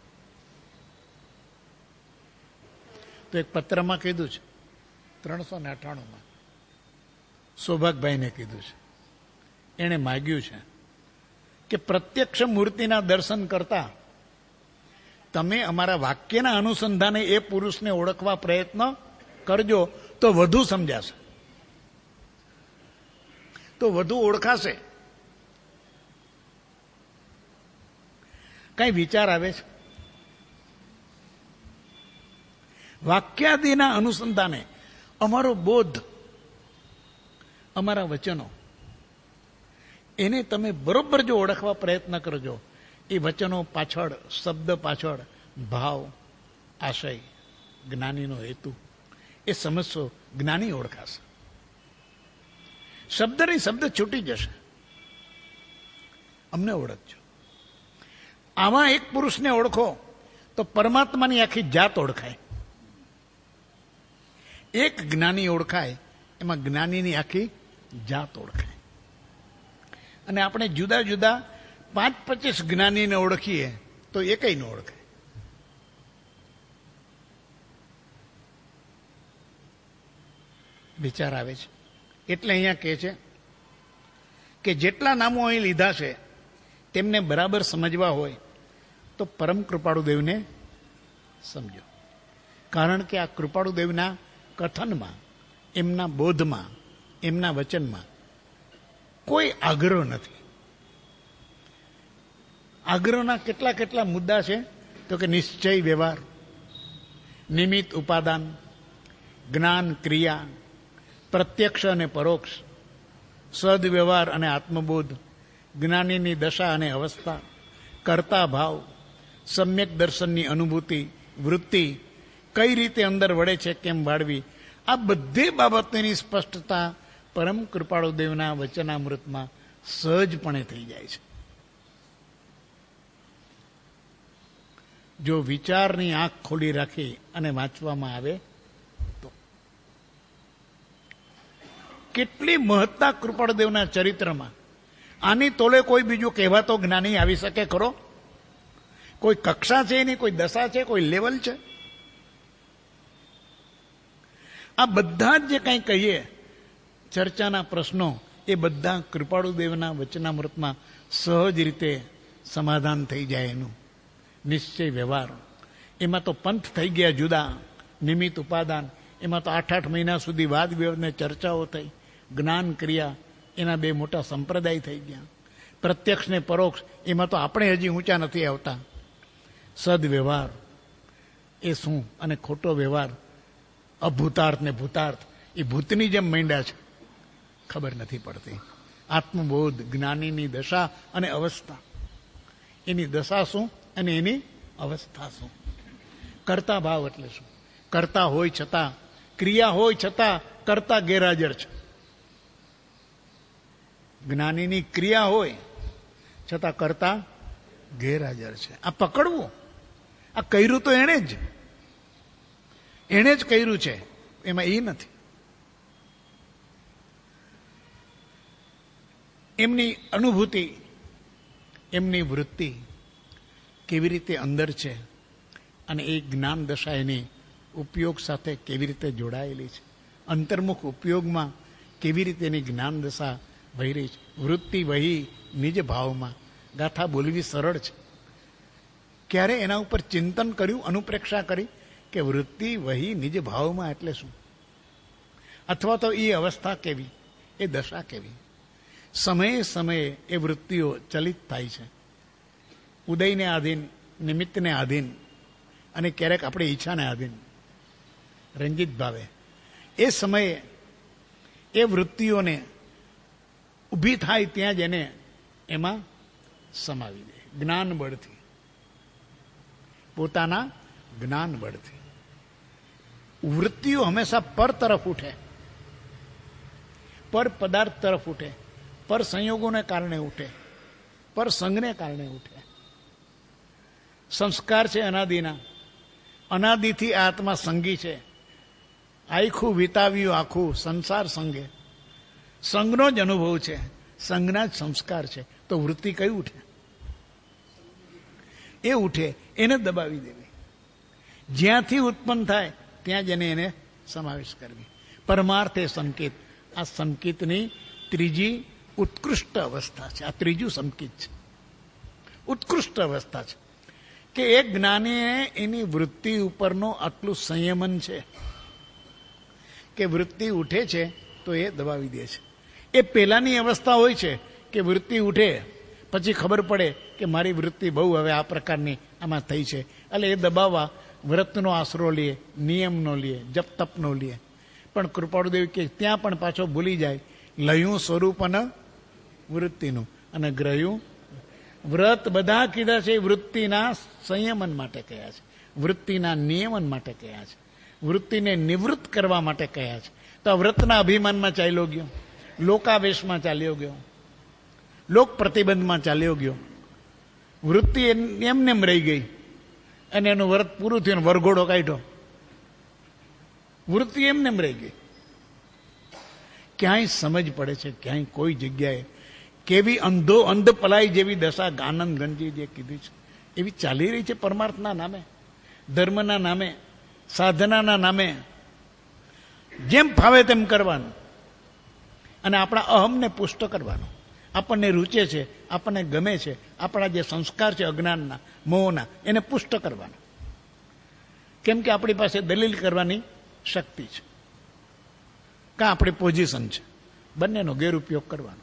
તો એક પત્રમાં કીધું છે, ત્રણસો ને અઠાણુંમાં સૌભાગભાઈને કીધું છે, એણે માગ્યું છે કે પ્રત્યક્ષ મૂર્તિના દર્શન કરતા તમે અમારા વાક્યના અનુસંધાને એ પુરુષને ઓળખવા પ્રયત્ન કરજો તો વધુ સમજાશે, તો વધુ ઓળખાશે. કઈ વિચાર આવે છે? વાક્યાદિના અનુસંધાને અમારો બોધ, અમારા વચનો, એને તમે બરોબર જો ઓળખવા પ્રયત્ન કરજો, એ વચનો પાછળ, શબ્દ પાછળ ભાવ, આશય, જ્ઞાનીનો હેતુ એ સમજશો, જ્ઞાની ઓળખાશે. શબ્દ નહીં, શબ્દ છૂટી જશે. અમને ઓળખજો. આવા એક પુરુષને ઓળખો તો પરમાત્માની આખી જાત ઓળખાય. એક જ્ઞાની ઓળખાય એમાં જ્ઞાનીની આખી જાત ઓળખાય. અને આપણે જુદા જુદા પાંચ પચીસ જ્ઞાનીને ઓળખીએ તો એકય ન ઓળખાય. વિચાર આવે છે. એટલે અહીંયા કહે છે કે જેટલા નામો અહીં લીધા છે તેમને બરાબર સમજવા હોય તો પરમ કૃપાળુદેવને સમજો. કારણ કે આ કૃપાળુદેવના કથનમાં, એમના બોધમાં, એમના વચનમાં કોઈ આગ્રહ નથી. આગ્રહના કેટલા કેટલા મુદ્દા છે તો કે નિશ્ચય વ્યવહાર, નિમિત્ત ઉપાદાન, જ્ઞાન ક્રિયા, પ્રત્યક્ષ અને પરોક્ષ, સદવ્યવહાર અને આત્મબોધ, જ્ઞાનીની દશા અને અવસ્થા, કર્તા ભાવ, સમ્યક દર્શનની અનુભૂતિ, વૃત્તિ કઈ રીતે અંદર વળે છે કેમ વાળવી, આ બધી બાબતોની સ્પષ્ટતા પરમ કૃપાળુદેવના વચનામૃતમાં સહજપણે થઈ જાય છે. જો વિચારની આંખ ખોલી રાખી અને વાંચવામાં આવે તો કેટલી મહત્તા કૃપાળુદેવના ચરિત્રમાં. આની તોલે કોઈ બીજું કહેવાતો જ્ઞાની આવી શકે ખરો? કોઈ કક્ષા છે એની, કોઈ દશા છે, કોઈ લેવલ છે? આ બધા જ જે કંઈ કહીએ ચર્ચાના પ્રશ્નો એ બધા કૃપાળુદેવના વચનામૃતમાં સહજ રીતે સમાધાન થઈ જાય. એનું નિશ્ચય વ્યવહાર, એમાં તો પંથ થઈ ગયા જુદા, નિમિત્ત ઉપાદાન, એમાં તો આઠ આઠ મહિના સુધી વાદ વિવાદને ચર્ચાઓ થઈ, જ્ઞાન ક્રિયા એના બે મોટા સંપ્રદાય થઈ ગયા, પ્રત્યક્ષ ને પરોક્ષ એમાં તો આપણે હજી ઊંચા નથી આવતા, સદવ્યવહાર એ શું અને ખોટો વ્યવહાર, અભૂતાર્થ ને ભૂતાર્થ એ ભૂતની જેમ માંડ્યા છે, ખબર નથી પડતી. આત્મબોધ, જ્ઞાનીની દશા અને અવસ્થા, એની દશા શું અને એની અવસ્થા શું. કરતા ભાવ એટલે શું? કરતા હોય છતાં, ક્રિયા હોય છતાં કરતા ગેરહાજર છે. જ્ઞાનીની ક્રિયા હોય છતાં કરતા ગેરહાજર છે. આ પકડવું, આ કર્યું તો એણે જ એણે જ કર્યું છે, એમાં એ નથી. એમની અનુભૂતિ, એમની વૃત્તિ કેવી રીતે અંદર છે અને એ જ્ઞાન દશા એની ઉપયોગ સાથે કેવી રીતે જોડાયેલી છે, અંતર્મુખ ઉપયોગમાં કેવી રીતે એની જ્ઞાન દશા વહી રહી છે. વૃત્તિ વહી નિજ ભાવમાં. ગાથા બોલવી સરળ છે. ક્યારે એના ઉપર ચિંતન કર્યું, અનુપ્રેક્ષા કરી કે વૃત્તિ વહી નિજ ભાવમાં એટલે શું, અથવા તો એ અવસ્થા કેવી, એ દશા કેવી. સમયે સમયે એ વૃત્તિઓ ચલિત થાય છે, ઉદયને આધીન, નિમિત્તને આધીન અને ક્યારેક આપણી ઈચ્છાને આધીન, રંજિત ભાવે. એ સમયે એ વૃત્તિઓને ઊભી થાય ત્યાં જ એને એમાં સમાવી દે, જ્ઞાન બળથી, પોતાના જ્ઞાન બળથી. વૃત્તિઓ હંમેશા પર તરફ ઉઠે, પર પદાર્થ તરફ ઉઠે, પર સંયોગોને કારણે ઉઠે, પર સંગને કારણે ઉઠે. સંસ્કાર છે અનાદિના, અનાદિથી આત્મા સંગી છે. આખું વિતાવ્યું આખું સંસાર સંગે, સંગનો જ અનુભવ છે, સંગના જ સંસ્કાર છે. તો વૃત્તિ કઈ ઉઠે? એ ઉઠે, એને દબાવી દેવી. જ્યાંથી ઉત્પન્ન થાય ત્યાં જ એને એને સમાવેશ કરવી. પરમાર્થે સંકેત, આ સંકેતની ત્રીજી ઉત્કૃષ્ટ અવસ્થા છે. આ ત્રીજું સંકેત છે, ઉત્કૃષ્ટ અવસ્થા છે કે એક જ્ઞાનીએ એની વૃત્તિ ઉપરનો આટલું સંયમન છે કે વૃત્તિ ઉઠે છે તો એ દબાવી દે છે. એ પહેલાની અવસ્થા હોય છે કે વૃત્તિ ઉઠે પછી ખબર પડે કે મારી વૃત્તિ બહુ હવે આ પ્રકારની આમાં થઈ છે, એટલે એ દબાવવા વ્રતનો આશરો લે, નિયમનો લે, જપ તપનો લે. પણ કૃપાળુદેવ કે ત્યાં પણ પાછો ભૂલી જાય લયું સ્વરૂપ અને વૃત્તિનું, અને ગ્રહ્યું વ્રત બધા કીધા છે વૃત્તિના સંયમન માટે કહ્યા છે, વૃત્તિના નિયમન માટે કહ્યા છે, વૃત્તિને નિવૃત્ત કરવા માટે કહ્યા છે. તો આ વ્રતના અભિમાનમાં ચાલ્યો ગયો, લોકાવેશમાં ચાલ્યો ગયો, લોક પ્રતિબંધમાં ચાલ્યો ગયો. વૃત્તિ એમને એમ રહી ગઈ અને એનું વ્રત પૂરું થયું, વરઘોડો કાઢ્યો. વૃત્તિ એમને એમ રહી ગઈ. ક્યાંય સમજ પડે છે, ક્યાંય કોઈ જગ્યાએ કેવી અંધો અંધ પલાઈ જેવી દશા આનંદ ગંજી જે કીધી છે એવી ચાલી રહી છે. પરમાર્થના નામે, ધર્મના નામે, સાધનાના નામે જેમ ફાવે તેમ કરવાનું અને આપણા અહમને પુષ્ટ કરવાનું. આપણને રૂચે છે, આપણને ગમે છે, આપણા જે સંસ્કાર છે અજ્ઞાનના, મોહના, એને પુષ્ટ કરવાના. કેમ કે આપણી પાસે દલીલ કરવાની શક્તિ છે, કાં આપણી પોઝિશન છે, બંનેનો ગેરઉપયોગ કરવાનો.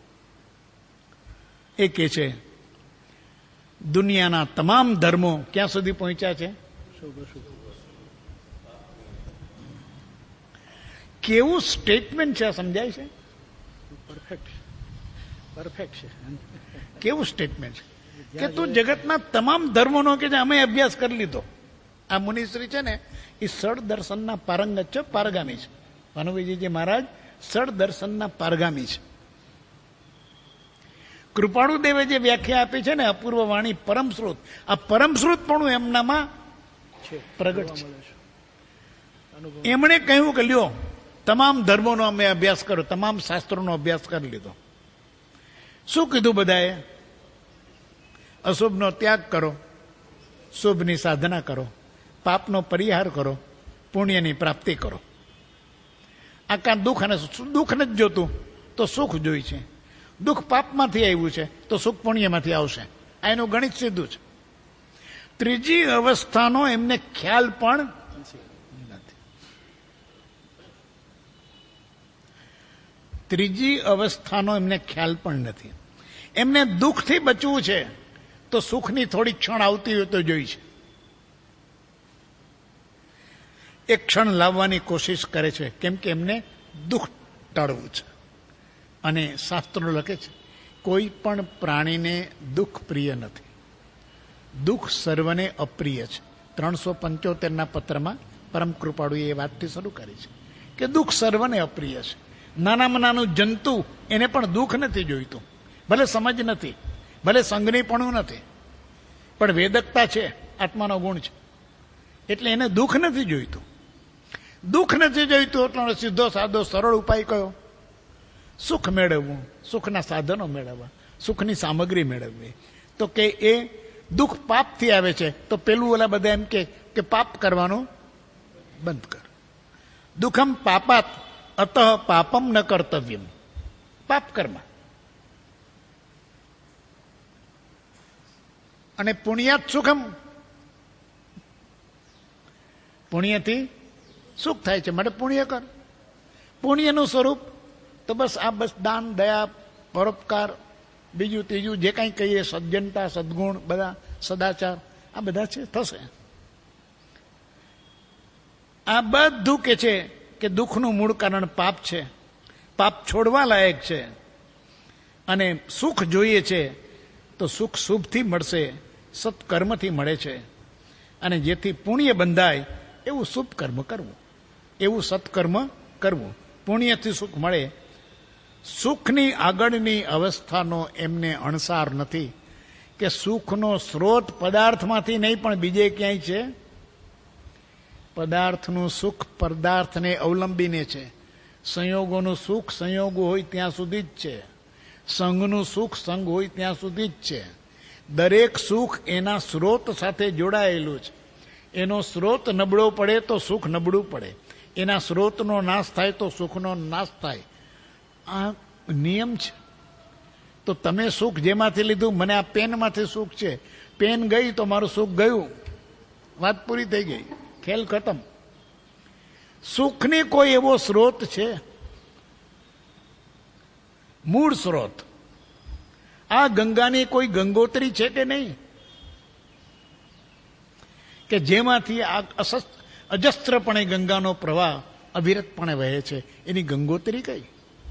એ કે છે દુનિયાના તમામ ધર્મો ક્યાં સુધી પહોંચ્યા છે? કેવું સ્ટેટમેન્ટ છે, સમજાય છે? પરફેક્ટ, પરફેક્ટ છે. કેવું સ્ટેટમેન્ટ છે કે તું જગતના તમામ ધર્મોનો કે જે અમે અભ્યાસ કરી લીધો. આ મુનિશ્રી છે ને એ સળ દર્શનના પારંગત છે, પારગામી છે. ભાનુભાઈજી મહારાજ સળ દર્શનના પારગામી છે. કૃપાળુદેવે જે વ્યાખ્યા આપી છે ને અપૂર્વ વાણી પરમશ્રુત, આ પરમશ્રુત પણ એમનામાં પ્રગટ છે. એમણે કહ્યું કે લ્યો તમામ ધર્મોનો અમે અભ્યાસ કરો, તમામ શાસ્ત્રોનો અભ્યાસ કરી લીધો. શું કીધું બધાએ? અશુભનો ત્યાગ કરો, શુભની સાધના કરો, પાપનો પરિહાર કરો, પુણ્યની પ્રાપ્તિ કરો. આ કાં દુઃખ અને દુઃખ નથી જોતું તો સુખ જોઈ છે. દુઃખ પાપમાંથી આવ્યું છે તો સુખ પુણ્યમાંથી આવશે. આ એનું ગણિત સીધું છે. ત્રીજી અવસ્થાનો એમને ખ્યાલ પણ નથી. ત્રીજી અવસ્થાનો એમને ખ્યાલ પણ નથી. એમને દુઃખથી બચવું છે તો સુખની થોડી ક્ષણ આવતી હોય તો જોઈ છે. એક ક્ષણ લાવવાની કોશિશ કરે છે, કેમ કે એમને દુઃખ ટાળવું છે. અને શાસ્ત્રો લખે છે કોઈ પણ પ્રાણીને દુઃખ પ્રિય નથી, દુઃખ સર્વને અપ્રિય છે. ત્રણસો પંચોતેરના પત્રમાં પરમ કૃપાળુએ એ વાતથી શરૂ કરી છે કે દુઃખ સર્વને અપ્રિય છે. નાનામાં નાનું જંતુ એને પણ દુઃખ નથી જોઈતું, ભલે સમજ નથી, ભલે સંગનીપણું નથી, પણ વેદકતા છે, આત્માનો ગુણ છે, એટલે એને દુઃખ નથી જોઈતું. દુઃખ નથી જોઈતું એટલે સીધો સાદો સરળ ઉપાય કયો? સુખ મેળવવું, સુખના સાધનો મેળવવા, સુખની સામગ્રી મેળવવી. તો કે એ દુઃખ પાપથી આવે છે તો પેલું ઓલા બધા એમ કે પાપ કરવાનું બંધ કર. દુઃખમ પાપાત અતઃ પાપમ ન કર્તવ્યમ. પાપ કર્મ અને પુણ્યાત સુખમ, પુણ્યથી સુખ થાય છે, માટે પુણ્ય કર. પુણ્યનું સ્વરૂપ તો બસ આ બસ દાન, દયા, પરોપકાર, બીજું ત્રીજું જે કાંઈ કહીએ, સજ્જનતા, સદગુણ, બધા સદાચાર, આ બધા છે, થશે. આ બધું કે છે કે દુઃખનું મૂળ કારણ પાપ છે, પાપ છોડવા લાયક છે. અને સુખ જોઈએ છે તો સુખ શુભથી મળશે, સત્કર્મથી મળે છે. અને જેથી પુણ્ય બંધાય એવું શુભ કર્મ કરવું, એવું સત્કર્મ કરવું, પુણ્યથી સુખ મળે. સુખની આગળની અવસ્થાનો એમને અણસાર નથી કે સુખનો સ્રોત પદાર્થમાંથી નહીં પણ બીજે ક્યાંય છે. પદાર્થનું સુખ પદાર્થને અવલંબીને છે. સંયોગોનું સુખ સંયોગો હોય ત્યાં સુધી જ છે. સંઘનું સુખ સંઘ હોય ત્યાં સુધી જ છે. દરેક સુખ એના સ્રોત સાથે જોડાયેલું છે. એનો સ્રોત નબળો પડે તો સુખ નબળું પડે, એના સ્રોતનો નાશ થાય તો સુખનો નાશ થાય. આ નિયમ છે. તો તમે સુખ જેમાંથી લીધું, મને આ પેનમાંથી સુખ છે, પેન ગઈ તો મારું સુખ ગયું, વાત પૂરી થઈ ગઈ, ખેલ ખતમ. સુખની કોઈ એવો સ્રોત છે, મૂળ સ્રોત? આ ગંગાની કોઈ ગંગોત્રી છે કે નહીં કે જેમાંથી આ અજસ્ત્રપણે ગંગાનો પ્રવાહ અવિરતપણે વહે છે? એની ગંગોત્રી કઈ?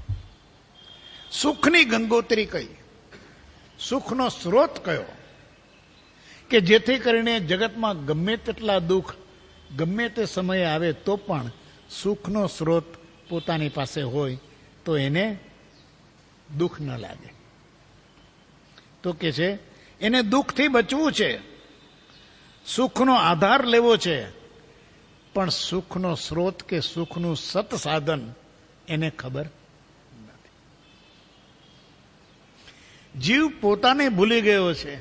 સુખની ગંગોત્રી કઈ? સુખનો સ્રોત કયો કે જેથી કરીને જગતમાં ગમે તેટલા દુઃખ ગમે તે સમયે આવે તો પણ સુખનો સ્રોત પોતાની પાસે હોય તો એને દુઃખ ન લાગે. તો કે છે એને દુઃખથી બચવું છે, સુખનો આધાર લેવો છે, પણ સુખનો સ્રોત કે સુખનું સત સાધન એને ખબર નથી. જીવ પોતાને ભૂલી ગયો છે,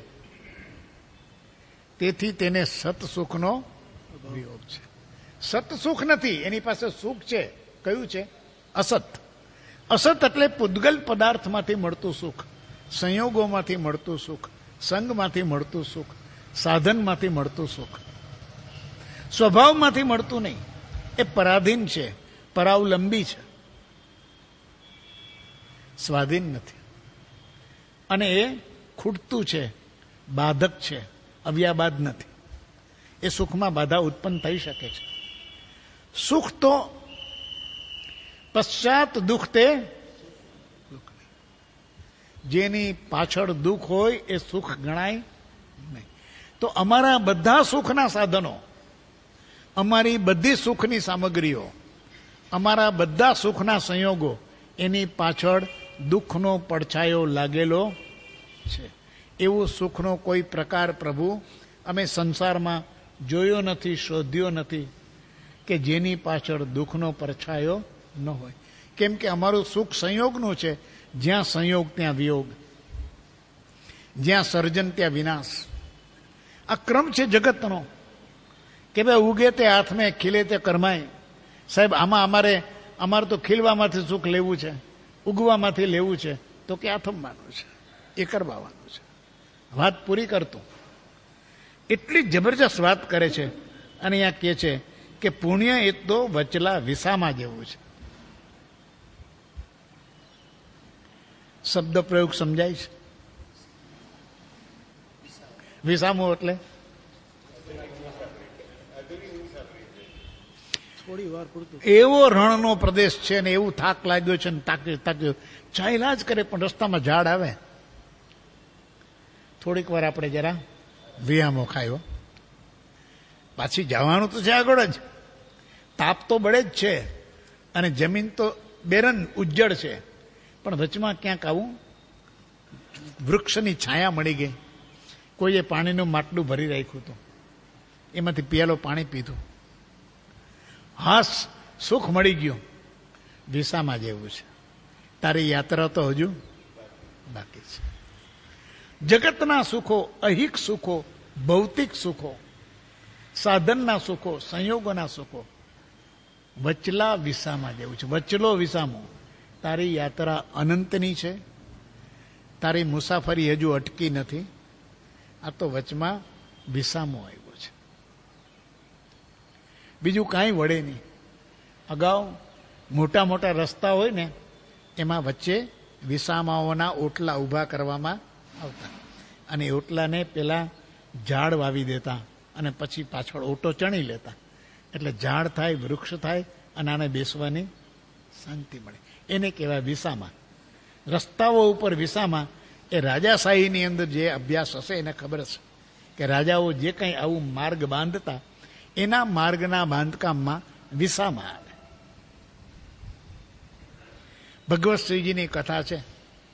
તેથી તેને સત સુખનો વિયોગ છે. સત સુખ નથી, એની પાસે સુખ છે, કયું છે? અસત. અસત એટલે પૂદગલ પદાર્થમાંથી મળતું સુખ, સંયોગોમાંથી મળતું સુખ, સંગમાંથી મળતું સુખ, સાધનમાંથી મળતું સુખ. સ્વભાવમાંથી મળતું નહીં, એ પરાધીન છે, પરાવલંબી છે, સ્વાધીન નથી. અને એ ખૂટતું છે, બાધક છે, અવ્યાબાદ નથી. એ સુખમાં બાધા ઉત્પન્ન થઈ શકે છે. સુખ તો પશ્ચાત દુઃખ તે, જેની પાછળ દુઃખ હોય એ સુખ ગણાય નહીં. તો અમારા બધા સુખના સાધનો, અમારી બધી સુખની સામગ્રીઓ, અમારા બધા સુખના સંયોગો, એની પાછળ દુઃખનો પડછાયો લાગેલો છે. એવું સુખનો કોઈ પ્રકાર પ્રભુ અમે સંસારમાં જોયો નથી, શોધ્યો નથી કે જેની પાછળ દુઃખનો પડછાયો ન હોય. કેમ કે અમારું સુખ સંયોગનું છે. જ્યાં સંયોગ ત્યાં વિયોગ, જ્યાં સર્જન ત્યાં વિનાશ. આ ક્રમ છે જગતનો કે ભાઈ ઉગે તે હાથમાં, ખીલે તે કરમાય. સાહેબ આમાં અમારે અમારે તો ખીલવામાંથી સુખ લેવું છે, ઉગવામાંથી લેવું છે, તો કે આથમવાનું છે, એ કરવાનું છે. વાત પૂરી કરતો એટલી જબરજસ્ત વાત કરે છે. અને અહીંયા કહે છે કે પુણ્ય એ તો વચલા વિસામાં જેવું છે. શબ્દ પ્રયોગ સમજાય છે? વિસામો એટલે એવો રણનો પ્રદેશ છે ને એવું થાક લાગ્યો છે ને તાકી તાક્યો ચાલ્યા જ કરે, પણ રસ્તામાં ઝાડ આવે, થોડીક વાર આપણે જરા વિયામો ખાયો, પાછી જવાનું તો છે આગળ જ. તાપ તો બળે જ છે અને જમીન તો બેરન ઉજ્જડ છે, પણ વચમાં ક્યાંક આવું વૃક્ષની છાયા મળી ગઈ. કોઈએ પાણીનું માટલું ભરી રાખ્યું હતું, એમાંથી પિયાલો પાણી પીધું, હાસ સુખ મળી ગયું. વિસામાં જેવું છે. તારી યાત્રા તો હજુ બાકી છે. જગતના સુખો, અહિક સુખો, ભૌતિક સુખો, સાધનના સુખો, સંયોગોના સુખો વચલા વિસામાં જેવું છે. વચલો વિસામો. તારી યાત્રા અનંતની છે, તારી મુસાફરી હજુ અટકી નથી, આ તો વચમાં વિસામો આવ્યો છે, બીજું કાંઈ વળે નહીં. અગાઉ મોટા મોટા રસ્તા હોય ને એમાં વચ્ચે વિસામાઓના ઓટલા ઊભા કરવામાં આવતા અને એ ઓટલાને પેલા ઝાડ વાવી દેતા અને પછી પાછળ ઓટો ચણી લેતા, એટલે ઝાડ થાય, વૃક્ષ થાય અને આને બેસવાની શાંતિ મળે. એને કહેવાય વિસામા. રસ્તાઓ ઉપર વિસામા એ રાજાશાહીની અંદર જે અભ્યાસ હશે એને ખબર હશે કે રાજાઓ જે કંઈ આવું માર્ગ બાંધતા એના માર્ગના બાંધકામમાં વિસામા આવે. ભગવત શ્રીજીની કથા છે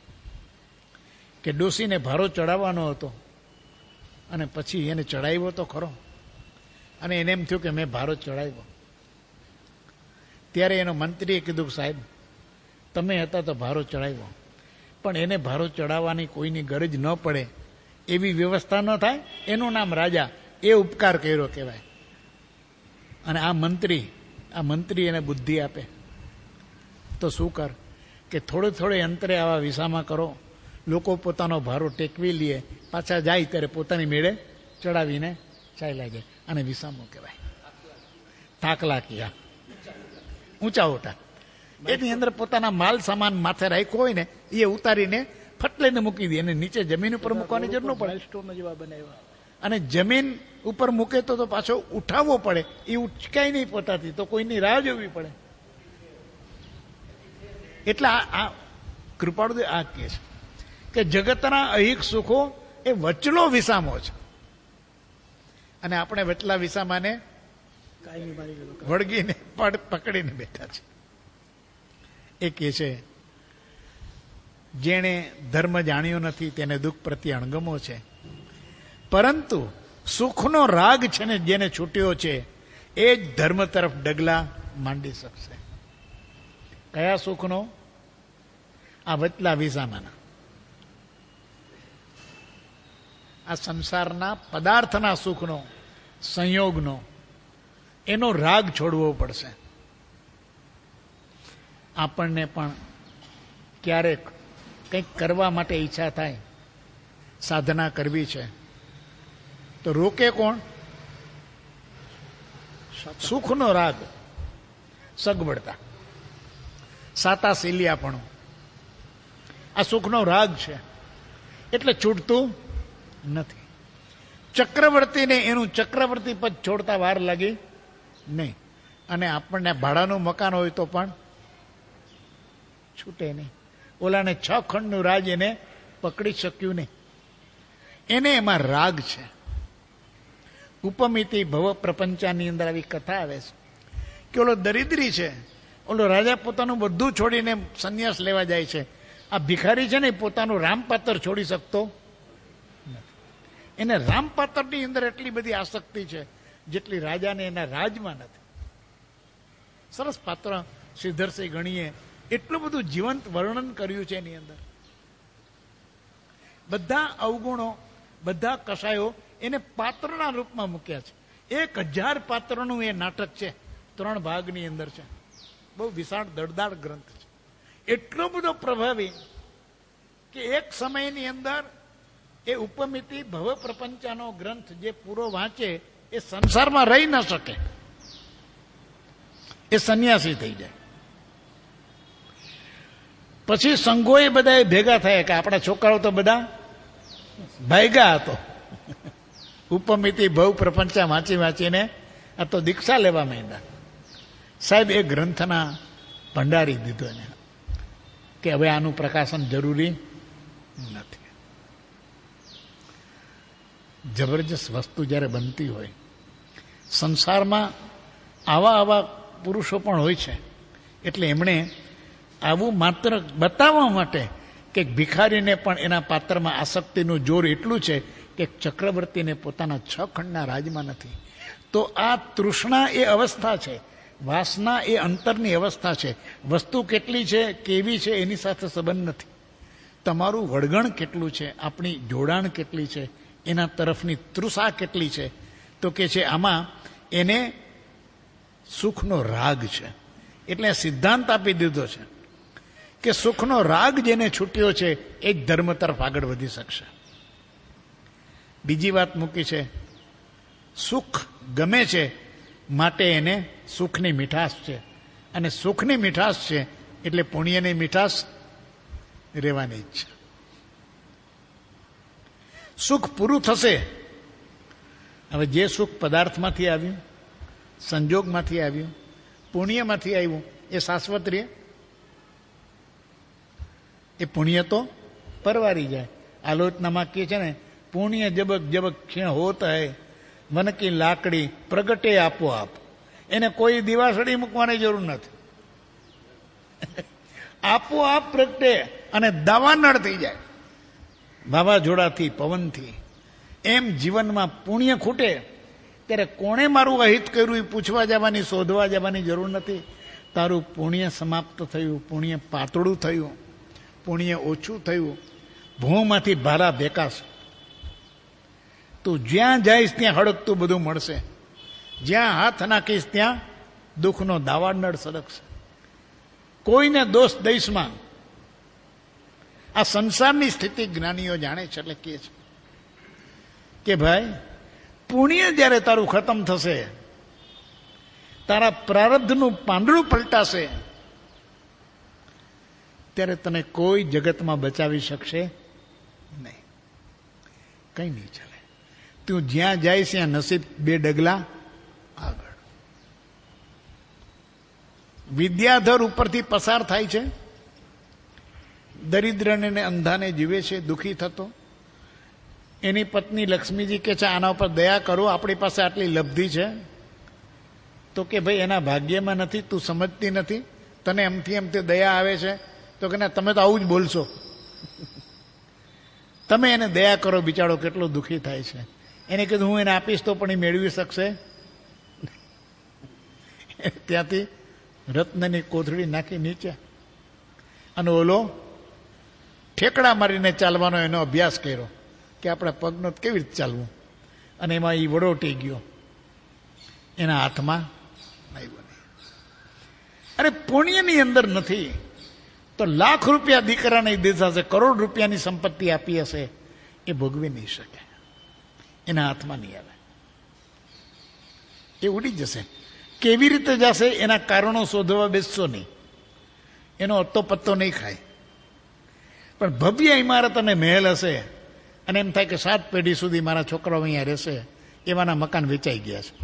કે ડોસીને ભારો ચડાવવાનો હતો અને પછી એને ચડાવ્યો તો ખરો અને એને એમ થયું કે મેં ભારો ચડાવ્યો. ત્યારે એનો મંત્રીએ કીધું કે સાહેબ તમે હતા તો ભારો ચડાવ્યો, પણ એને ભારો ચડાવવાની કોઈની ગરજ ન પડે એવી વ્યવસ્થા ન થાય, એનું નામ રાજા, એ ઉપકાર કર્યો કહેવાય. અને આ મંત્રી આ મંત્રી એને બુદ્ધિ આપે તો શું કર કે થોડે થોડે અંતરે આવા વિસામા કરો, લોકો પોતાનો ભારો ટેકવી લે, પાછા જાય ત્યારે પોતાની મેળે ચડાવીને ચાલ્યા જાય, અને વિસામો કહેવાય. તાકલા કિયા ઊંચા ઓટા, એની અંદર પોતાના માલ સામાન માથે રાખ્યો હોય ને એ ઉતારીને ફટલીને મૂકી દે, અને નીચે જમીન ઉપર મૂકવાની જરૂર ન પડે. અને જમીન ઉપર મૂકે તો પાછો ઉઠાવવો પડે, એ ઉચકાય નહીં પોતાથી, તો કોઈની રાહ જોવી પડે. એટલે આ કૃપાળુ આ કહે છે કે જગતના અહિક સુખો એ વચલો વિસામો છે, અને આપણે વચલા વિસામાને વળગીને પડ પકડીને બેઠા છે. એ કહે છે જેણે ધર્મ જાણ્યો નથી તેને દુઃખ પ્રત્યે અણગમો છે, પરંતુ સુખનો રાગ છે ને જેને છૂટ્યો છે એ જ ધર્મ તરફ ડગલા માંડી શકશે. કયા સુખનો? આ વચલા વિસામાના, આ સંસારના પદાર્થના સુખનો, સંયોગનો, એનો રાગ છોડવો પડશે. આપણને પણ ક્યારેક કંઈક કરવા માટે ઈચ્છા થાય, સાધના કરવી છે, તો રોકે કોણ? સુખનો રાગ, સગવડતા, સાતાશીલિયાપણું, આ સુખનો રાગ છે એટલે છૂટતું નથી. ચક્રવર્તીને એનું ચક્રવર્તી પદ છોડતા વાર લાગી નહીં, અને આપણને ભાડાનું મકાન હોય તો પણ છૂટે નહીં. ઓલાને છ ખંડનું રાજ એને પકડી શક્યું નહીં, એને એમાં રાગ છે. ઉપમિતિ ભવ પ્રપંચાની અંદર આવી કથા આવે છે કે ઓલો દરિદ્રી છે, ઓલો રાજા પોતાનું બધું છોડીને સંન્યાસ લેવા જાય છે. આ ભિખારી છે ને પોતાનું રામપાત્ર છોડી શકતો નથી. એને રામપાત્રની અંદર એટલી બધી આસક્તિ છે જેટલી રાજાને એના રાજમાં નથી. સરસ પાત્ર શ્રીધરસિંહ ગણીએ એટલું બધું જીવંત વર્ણન કર્યું છે એની અંદર. બધા અવગુણો, બધા કસાયો એને પાત્રના રૂપમાં મૂક્યા છે. એક હજાર પાત્રનું એ નાટક છે, ત્રણ ભાગની અંદર છે. બહુ વિશાળ દળદાર ગ્રંથ છે, એટલો બધો પ્રભાવી કે એક સમયની અંદર એ ઉપમિતિ ભવ પ્રપંચાનો ગ્રંથ જે પૂરો વાંચે એ સંસારમાં રહી ન શકે, એ સંન્યાસી થઈ જાય. પછી સંઘોએ બધા ભેગા થયા કે આપણા છોકરાઓ તો બધા ભાગ્યા હતો. ઉપમિતિ ભવ પ્રપંચા વાંચી વાંચીને આ તો દીક્ષા લેવા માંડ્યા. સાહેબ એ ગ્રંથના ભંડારી દીધો એને કે હવે આનું પ્રકાશન જરૂરી નથી. જબરજસ્ત વસ્તુ જ્યારે બનતી હોય, સંસારમાં આવા આવા પુરુષો પણ હોય છે, એટલે એમણે આવું માત્ર બતાવવા માટે કે ભિખારીને પણ એના પાત્રમાં આસક્તિનું જોર એટલું છે કે ચક્રવર્તીને પોતાના છ ખંડના રાજમાં નથી. તો આ તૃષ્ણા એ અવસ્થા છે, વાસના એ અંતરની અવસ્થા છે. વસ્તુ કેટલી છે, કેવી છે એની સાથે સંબંધ નથી. તમારું વળગણ કેટલું છે, આપણી જોડાણ કેટલી છે, એના તરફની તૃષા કેટલી છે, તો કે છે આમાં એને સુખનો રાગ છે. એટલે સિદ્ધાંત આપી દીધો છે કે સુખનો રાગ જેને છૂટ્યો છે એ જ ધર્મ તરફ આગળ વધી શકશે. બીજી વાત મૂકી છે, સુખ ગમે છે માટે એને સુખની મીઠાશ છે, અને સુખની મીઠાશ છે એટલે પુણ્યની મીઠાશ રહેવાની જ છે. સુખ પૂરું થશે. હવે જે સુખ પદાર્થમાંથી આવ્યું, સંજોગમાંથી આવ્યું, પુણ્યમાંથી આવ્યું, એ શાશ્વત રહે? એ પુણ્ય તો પરવારી જાય. આલોચનામાં કહે છે ને, પુણ્ય જબક જબક ક્ષીણ હોત હૈ, વન કી લાકડી પ્રગટે આપોઆપ. એને કોઈ દિવાસળી મૂકવાની જરૂર નથી, આપોઆપ પ્રગટે અને દાવાનળ થઈ જાય વાવાઝોડાથી, પવનથી. એમ જીવનમાં પુણ્ય ખૂટે ત્યારે કોણે મારું અહિત કર્યું એ પૂછવા જવાની, શોધવા જવાની જરૂર નથી. તારું પુણ્ય સમાપ્ત થયું, પુણ્ય પાતળું થયું, પુણ્ય ઓછું થયું, ભૂમાંથી ભારા ભેકાશે. તું જ્યાં જઈશ ત્યાં હડકતું બધું મળશે, જ્યાં હાથ નાખીશ ત્યાં દુઃખનો દાવાનળ સળગશે. કોઈને દોષ દઈશમાં આ સંસારની સ્થિતિ જ્ઞાનીઓ જાણે છે. એટલે કહે છે કે ભાઈ, પુણ્ય જ્યારે તારું ખતમ થશે, તારા પ્રારબ્ધનું પાંદડું પલટાશે, ત્યારે તને કોઈ જગતમાં બચાવી શકશે નહીં, કઈ નહીં ચાલે. તું જ્યાં જાય ત્યાં નસીબ બે ડગલા આગળ. વિદ્યાધર ઉપરથી પસાર થાય છે, દરિદ્રને ને અંધાને જીવે છે દુઃખી થતો. એની પત્ની લક્ષ્મીજી કે છે, આના ઉપર દયા કરો, આપણી પાસે આટલી લબ્ધિ છે. તો કે ભાઈ એના ભાગ્યમાં નથી, તું સમજતી નથી, તને એમથી એમથી દયા આવે છે. તો કે ના, તમે તો આવું જ બોલશો, તમે એને દયા કરો, બિચારો કેટલો દુઃખી થાય છે. એને કીધું હું એને આપીશ તો પણ એ મેળવી શકશે. ત્યાંથી રત્નની કોથળી નાખી નીચે, અને ઓલો ઠેકડા મારીને ચાલવાનો એનો અભ્યાસ કર્યો કે આપણા પગનો કેવી રીતે ચાલવું, અને એમાં એ વડોટી ગયો, એના હાથમાં આવ્યો નહીં. અરે પુણ્યની અંદર નથી તો લાખ રૂપિયા દીકરાને દીધા હશે, કરોડ રૂપિયાની સંપત્તિ આપી હશે, એ ભોગવી નહીં શકે, એના હાથમાં નહીં આવે, એ ઉડી જશે. કેવી રીતે જશે એના કારણો શોધવા બેસશો નહીં, એનો અત્તો પત્તો નહીં ખાય. પણ ભવ્ય ઇમારત અને મહેલ હશે અને એમ થાય કે સાત પેઢી સુધી મારા છોકરાઓ અહીંયા રહેશે, એવાના મકાન વેચાઈ ગયા છે,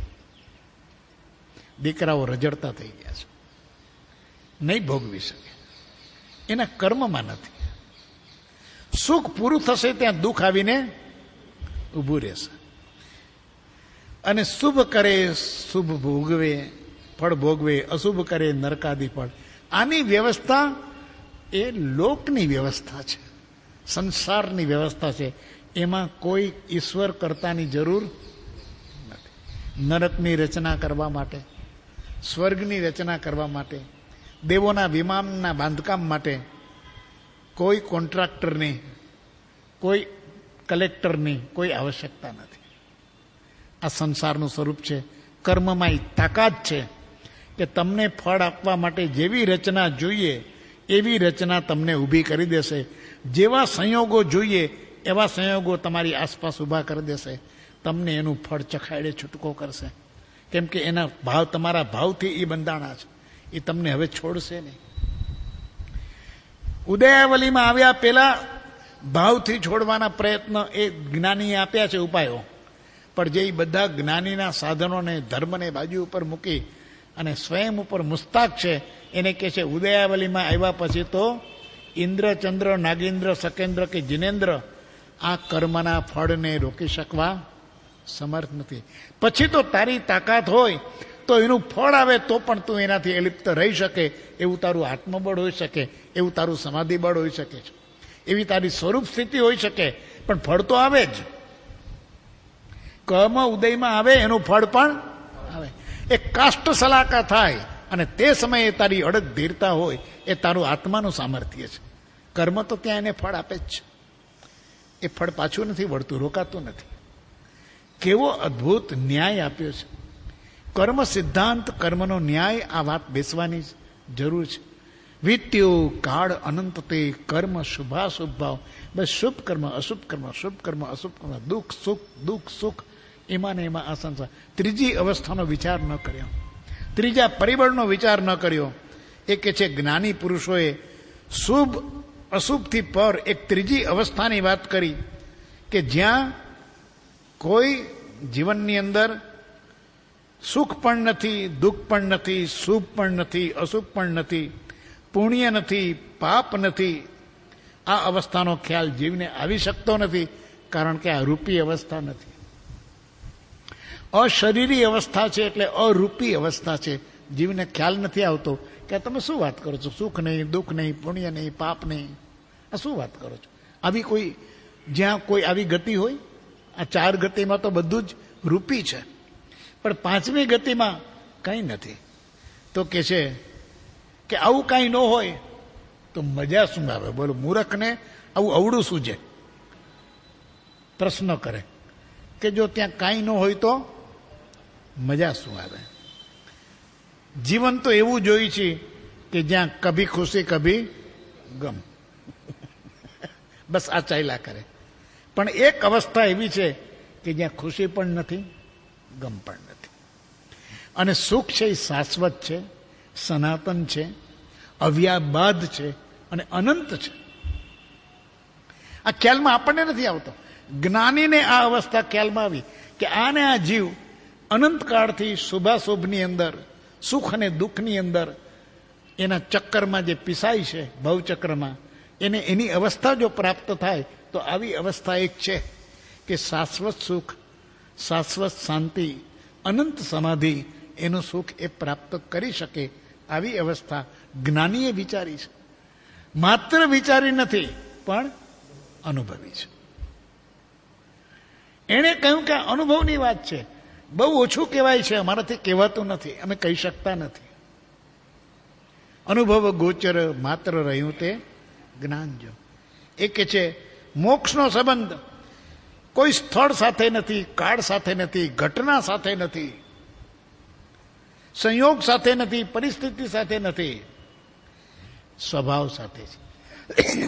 દીકરાઓ રજડતા થઈ ગયા છે, નહીં ભોગવી શકે, એના કર્મમાં નથી. સુખ પૂરું થશે ત્યાં દુઃખ આવીને ઊભું રહેશે. અને શુભ કરે શુભ ભોગવે, ફળ ભોગવે, અશુભ કરે નરકાદી ફળ. આની વ્યવસ્થા એ લોકની વ્યવસ્થા છે, સંસારની વ્યવસ્થા છે. એમાં કોઈ ઈશ્વર કરતાની જરૂર નથી. નરકની રચના કરવા માટે, સ્વર્ગની રચના કરવા માટે, દેવોના વિમાનના બાંધકામ માટે કોઈ કોન્ટ્રાક્ટરની, કોઈ કલેક્ટરની કોઈ આવશ્યકતા નથી. આ સંસારનું સ્વરૂપ છે. કર્મમાં એ તાકાત છે કે તમને ફળ આપવા માટે જેવી રચના જોઈએ એવી રચના તમને ઊભી કરી દેશે. જેવા સંયોગો જોઈએ એવા સંયોગો તમારી આસપાસ ઊભા કરી દેશે. તમને એનું ફળ ચખાડે છૂટકો કરશે. કેમ કે એના ભાવ તમારા ભાવથી એ બંધાણા છે, એ તમને હવે છોડશે નહીં. ઉદયાવલીમાં આવ્યા પહેલા ભાવથી છોડવાના પ્રયત્ન એ જ્ઞાનીએ આપ્યા છે ઉપાયો, પણ જે બધા જ્ઞાનીના સાધનોને ધર્મને બાજુ ઉપર મૂકી અને સ્વયં ઉપર મુસ્તાક છે, એને કહે છે ઉદયાવલીમાં આવ્યા પછી તો ઇન્દ્ર, ચંદ્ર, નાગેન્દ્ર, સકેન્દ્ર કે જિનેન્દ્ર આ કર્મના ફળને રોકી શકવા સમર્થ નથી. પછી તો તારી તાકાત હોય તો એનું ફળ આવે તો પણ તું એનાથી અલિપ્ત રહી શકે, એવું તારું આત્મબળ હોઈ શકે, એવું તારું સમાધિ બળ હોઈ શકે છે, એવી તારી સ્વરૂપ સ્થિતિ હોઈ શકે, પણ ફળ તો આવે જ. કર્મ ઉદયમાં આવે એનું ફળ પણ આવે. એ કાષ્ટ સલાકા થાય અને તે સમયે તારી અડગ ધીરતા હોય, એ તારું આત્માનું સામર્થ્ય છે. કર્મ તો ત્યાં એને ફળ આપે જ છે. એ ફળ પાછું નથી વળતું, રોકાતું નથી. કેવો અદ્ભુત ન્યાય આપ્યો છે કર્મ સિદ્ધાંત, કર્મનો ન્યાય. આ વાત બેસવાની જરૂર છે. વિત્યો કાળ અનંત તે કર્મ શુભાશુભ ભાવ. બસ શુભ કર્મ અશુભ કર્મ શુભ કર્મ અશુભ કર્મ દુઃખ સુખ દુઃખ સુખ એમાં ને એમાં આ સંસાર. ત્રીજી અવસ્થાનો વિચાર ન કર્યો, ત્રીજા પરિબળનો વિચાર ન કર્યો. એ કે છે જ્ઞાની પુરુષોએ શુભ અશુભથી પર એક ત્રીજી અવસ્થાની વાત કરી કે જ્યાં કોઈ જીવનની અંદર સુખ પણ નથી, દુઃખ પણ નથી, શુભ પણ નથી, અશુભ પણ નથી, પુણ્ય નથી, પાપ નથી. આ અવસ્થાનો ખ્યાલ જીવને આવી શકતો નથી, કારણ કે આ રૂપી અવસ્થા નથી. અશરીરી અવસ્થા છે, એટલે અરૂપી અવસ્થા છે. જીવને ખ્યાલ નથી આવતો કે તમે શું વાત કરો છો, સુખ નહીં, દુઃખ નહીં, પુણ્ય નહીં, પાપ નહીં, આ શું વાત કરો છો. આવી કોઈ જ્યાં કોઈ આવી ગતિ હોય, આ ચાર ગતિમાં તો બધું જ રૂપી છે, પણ પાંચમી ગતિમાં કંઈ નથી. તો કે છે કે આવું કાંઈ ન હોય તો મજા શું આવે? બોલો, મૂર્ખને આવું અવળું શું છે? પ્રશ્ન કરે કે જો ત્યાં કાંઈ ન હોય તો મજા શું આવે? જીવન તો એવું જોઈ છે કે જ્યાં કભી ખુશી કભી ગમ, બસ આ ચાલ્યા કરે. પણ એક અવસ્થા એવી છે કે જ્યાં ખુશી પણ નથી, ગમ પણ નથી. અને સુખ છે એ શાશ્વત છે, સનાતન છે, અવ્યાબાદ છે અને અનંત છે. આ ખ્યાલમાં આપણને નથી આવતો. જ્ઞાનીને આ અવસ્થા ખ્યાલમાં આવી કે આને આ જીવ અનંતકાળથી શુભાશુભની અંદર, સુખ અને દુઃખની અંદર એના ચક્કરમાં જે પીસાય છે, ભવચક્રમાં, એને એની અવસ્થા જો પ્રાપ્ત થાય તો આવી અવસ્થા એક છે કે શાશ્વત સુખ, શાશ્વત શાંતિ, અનંત સમાધિ, એનું સુખ એ પ્રાપ્ત કરી શકે. આવી અવસ્થા જ્ઞાનીએ વિચારી છે. માત્ર વિચારી નથી, પણ અનુભવી છે. એણે કહ્યું કે આ અનુભવની વાત છે, બહુ ઓછું કહેવાય છે, અમારાથી કહેવાતું નથી, અમે કહી શકતા નથી. અનુભવ ગોચર માત્ર રહ્યું તે જ્ઞાન જો. એ કે છે મોક્ષનો સંબંધ કોઈ સ્થળ સાથે નથી, કાળ સાથે નથી, ઘટના સાથે નથી, સંયોગ સાથે નથી, પરિસ્થિતિ સાથે નથી, સ્વભાવ સાથે છે.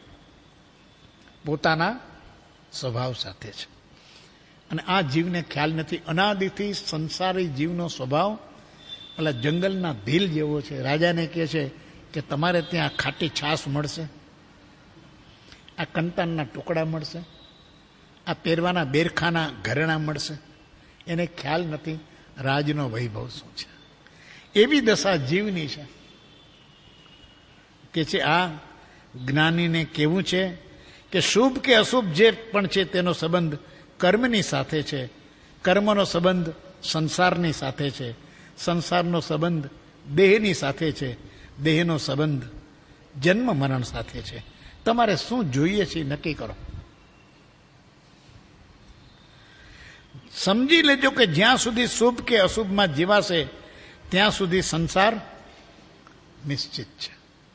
પોતાના સ્વભાવ સાથે છે. અને આ જીવને ખ્યાલ નથી. અનાદિથી સંસારી જીવનો સ્વભાવ પેલા જંગલના ભીલ જેવો છે. રાજાને કહે છે કે તમારે ત્યાં ખાટી છાશ મળશે, આ કંતાનના ટુકડા મળશે, આ પહેરવાના બેરખાના ઘરેણા મળશે. એને ખ્યાલ નથી રાજનો વૈભવ શું છે. એવી દશા જીવની છે કે છે આ જ્ઞાનીને કેવું છે કે શુભ કે અશુભ જે પણ છે તેનો સંબંધ કર્મની સાથે છે, કર્મનો સંબંધ સંસારની સાથે છે, સંસારનો સંબંધ દેહની સાથે છે, દેહનો સંબંધ જન્મ મરણ સાથે છે. તમારે શું જોઈએ છે નક્કી કરો. સમજી લેજો કે જ્યાં સુધી શુભ કે અશુભમાં જીવાશે ત્યાં સુધી સંસાર નિશ્ચિત છે.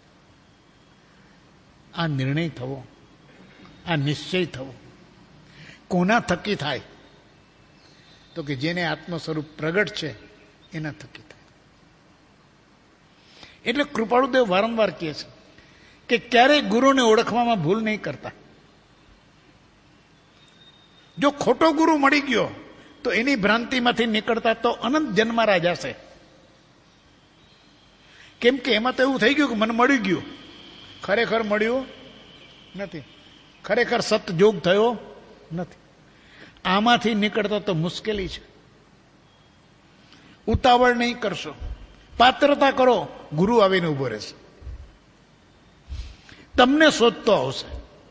આ નિર્ણય થવો, આ નિશ્ચય થવો કોના થકી થાય? તો કે જેને આત્મ સ્વરૂપ પ્રગટ છે એના થકી થાય. એટલે કૃપાળુદેવ વારંવાર કહે છે કે ક્યારેય ગુરુને ઓળખવામાં ભૂલ નહીં કરતા. જો ખોટો ગુરુ મળી ગયો તો એની ભ્રાંતિમાંથી નીકળતા તો અનંત જન્મરા જશે. કેમ કે એમાં તો એવું થઈ ગયું કે મને મળી ગયું, ખરેખર મળ્યું નથી, ખરેખર સતયોગ થયો નથી. આમાંથી નીકળતા તો મુશ્કેલી છે. ઉતાવળ નહીં કરશો, પાત્રતા કરો, ગુરુ આવીને ઉભો રહેશે, તમને શોધતો આવશે.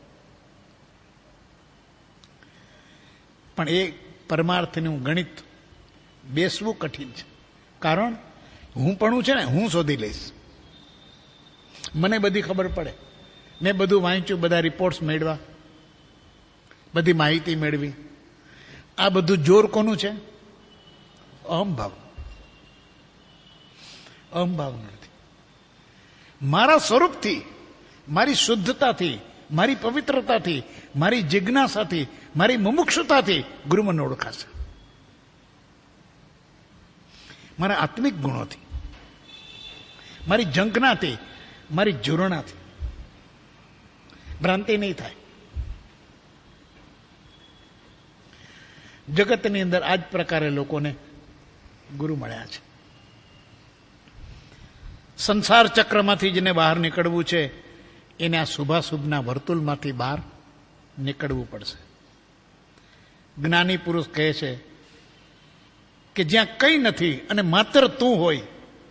પણ એ પરમાર્થનું ગણિત બેસવું કઠિન છે. કારણ હું પણ છે ને, હું શોધી લઈશ, મને બધી ખબર પડે, મેં બધું વાંચ્યું, બધા રિપોર્ટ્સ મેળવા, બધી માહિતી મેળવી. આ બધું જોર કોનું છે? અહંભાવ. અહંભાવ નથી. મારા સ્વરૂપથી, મારી શુદ્ધતાથી, મારી પવિત્રતાથી, મારી જિજ્ઞાસાથી, મારી મુમુક્ષુતાથી ગુરુ મને ઓળખાશે. મારા આત્મિક ગુણોથી, મારી ઝંખનાથી, મારી ઝૂરણાથી. ભ્રાંતિ નહીં થાય. જગતની અંદર આ જ પ્રકારે લોકોને ગુરુ મળ્યા છે. સંસાર ચક્રમાંથી જેને બહાર નીકળવું છે એને આ શુભાશુભના વર્તુળમાંથી બહાર નીકળવું પડશે. જ્ઞાની પુરુષ કહે છે કે જ્યાં કંઈ નથી અને માત્ર તું હોય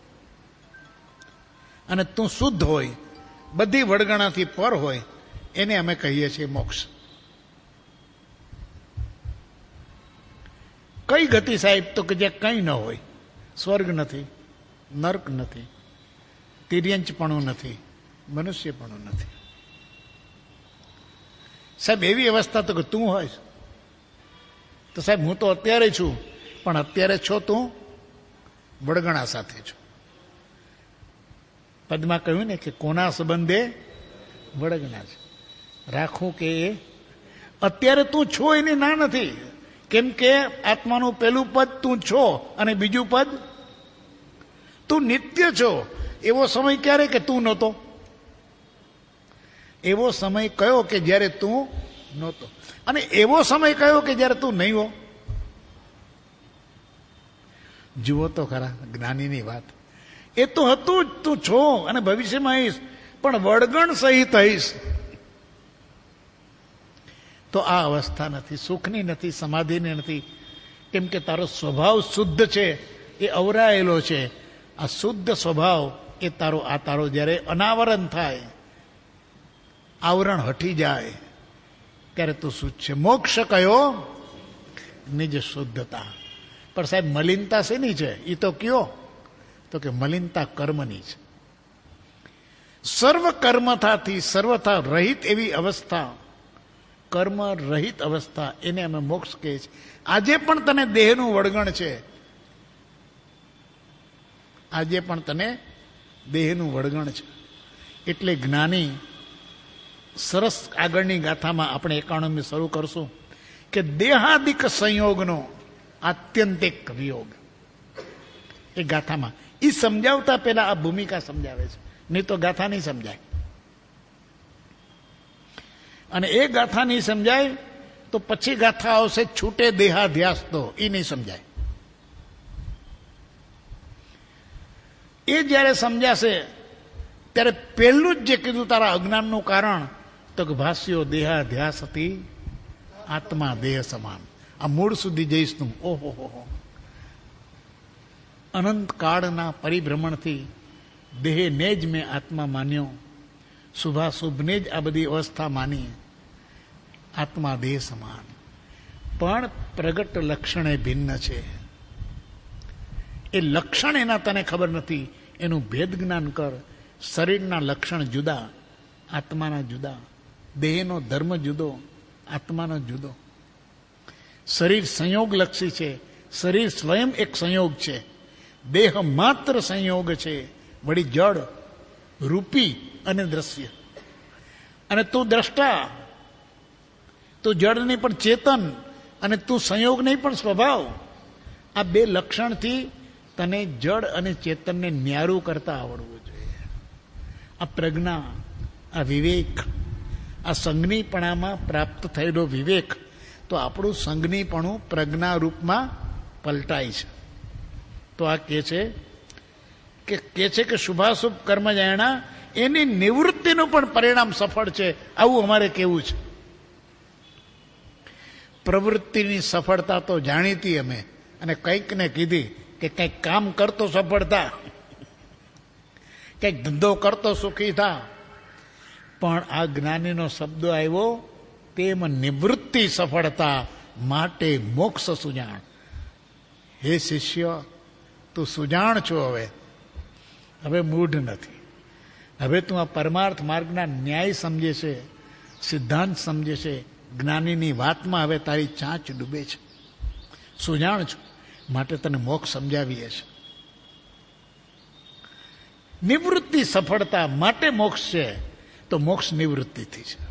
અને તું શુદ્ધ હોય, બધી વડગણાથી પર હોય, એને અમે કહીએ છીએ મોક્ષ. કઈ ગતિ સાહેબ? તો કે જ્યાં કંઈ ન હોય. સ્વર્ગ નથી, નર્ક નથી, તિર્યંચપણું નથી, મનુષ્યપણું નથી. સાહેબ એવી અવસ્થા તો કે તું હોય તો સાહેબ હું તો અત્યારે છું, પણ અત્યારે છો તું વડગણા સાથે છો. પદમાં કહ્યું ને કે કોના સંબંધે વડગણા છે. રાખું કે અત્યારે તું છો એની ના નથી. કેમ કે આત્માનું પહેલું પદ તું છો અને બીજું પદ તું નિત્ય છો. એવો સમય ક્યારે કે તું નહોતો? એવો સમય કયો કે જ્યારે તું નહોતો, અને એવો સમય કયો કે જ્યારે તું નહીં હો. જુઓ તો ખરા જ્ઞાનીની વાત. એ તો હતું જ, તું છો અને ભવિષ્યમાં આવીશ, પણ વડગણ સહિત આવીશ. તો આ અવસ્થા નથી, સુખની નથી, સમાધિની નથી. કેમ કે તારો સ્વભાવ શુદ્ધ છે, એ અવરાયેલો છે. આ શુદ્ધ સ્વભાવ એ તારો આ તારો જ્યારે અનાવરણ થાય, આવરણ હટી જાય, ત્યારે તું શુદ્ધ છે. મોક્ષ કયો? નિજ શુદ્ધતા. પણ સાહેબ મલિનતા શેની છે? એ તો કયો? તો કે મલિનતા કર્મની છે. સર્વ કર્મતાથી સર્વથા રહિત એવી અવસ્થા, કર્મ રહિત અવસ્થા, એને અમે મોક્ષ કહીએ છીએ. આજે પણ તને દેહનું વળગણ છે. આજે પણ તને દેહનું વળગણ છે. એટલે જ્ઞાની સરસ આગળની ગાથામાં આપણે એકાણુંમી શરૂ કરશું કે દેહાદિક સંયોગનો આત્યંતિક વિયોગ. એ ગાથામાં એ સમજાવતા પહેલા આ ભૂમિકા સમજાવે છે, નહીં તો ગાથા નહીં સમજાય. અને એ ગાથા નહીં સમજાય તો પછી ગાથા આવશે છૂટે દેહાધ્યાસ, તો એ નહીં સમજાય. એ જ્યારે સમજાશે ત્યારે પહેલું જ જે કીધું તારા અજ્ઞાનનું કારણ, તો કે ભાષ્યો દેહાધ્યાસ હતી આત્મા દેહ સમાન. આ મૂળ સુધી જઈશ તું. ઓહો હો હો. અનંત કાળના પરિભ્રમણથી દેહને જ મેં આત્મા માન્યો, શુભાશુભને જ આ બધી અવસ્થા માની. આત્મા દેહ સમાન, પણ પ્રગટ લક્ષણે ભિન્ન છે. એ લક્ષણ એના તને ખબર નથી. એનું ભેદ જ્ઞાન કર. શરીરના લક્ષણ જુદા, આત્માના જુદા. દેહનો ધર્મ જુદો, આત્માનો જુદો. શરીર સંયોગલક્ષી છે, શરીર સ્વયં એક સંયોગ છે. દેહ માત્ર સંયોગ છે, વળી જડ રૂપી અને દ્રશ્ય. અને તું દ્રષ્ટા, તું જડ નહીં પણ ચેતન, અને તું સંયોગ નહીં પણ સ્વભાવ. આ બે લક્ષણથી તને જડ અને ચેતનને ન્યારું કરતા આવડવું જોઈએ. આ પ્રજ્ઞા, આ વિવેક, આ સંજ્ઞીપણામાં પ્રાપ્ત થયેલો વિવેક, તો આપણું સંજ્ઞીપણું પ્રજ્ઞા રૂપમાં પલટાય છે. તો આ કહે છે કે કહે છે કે શુભાશુભ કર્મ જાણ્યા એની નિવૃત્તિનું પણ પરિણામ સફળ છે. આવું અમારે કેવું છે. પ્રવૃત્તિની સફળતા તો જાણીતી અમે, અને કંઈક ને કીધી કે કંઈક કામ કરતો સફળતા, કંઈક ધંધો કરતો સુખી થા. પણ આ જ્ઞાનીનો શબ્દ આવ્યો, તેમ નિવૃત્તિ સફળતા માટે મોક્ષ સુજાણ. હે શિષ્ય, તું સુજાણ છો. હવે હવે મૂઢ નથી. હવે તું આ પરમાર્થ માર્ગના ન્યાય સમજે છે, સિદ્ધાંત સમજે છે. જ્ઞાનીની વાતમાં હવે તારી ચાંચ ડૂબે છે. સુજાણ છો, માટે તને મોક્ષ સમજાવીએ છે. નિવૃત્તિ સફળતા માટે મોક્ષ છે, તો મોક્ષ નિવૃત્તિથી છે.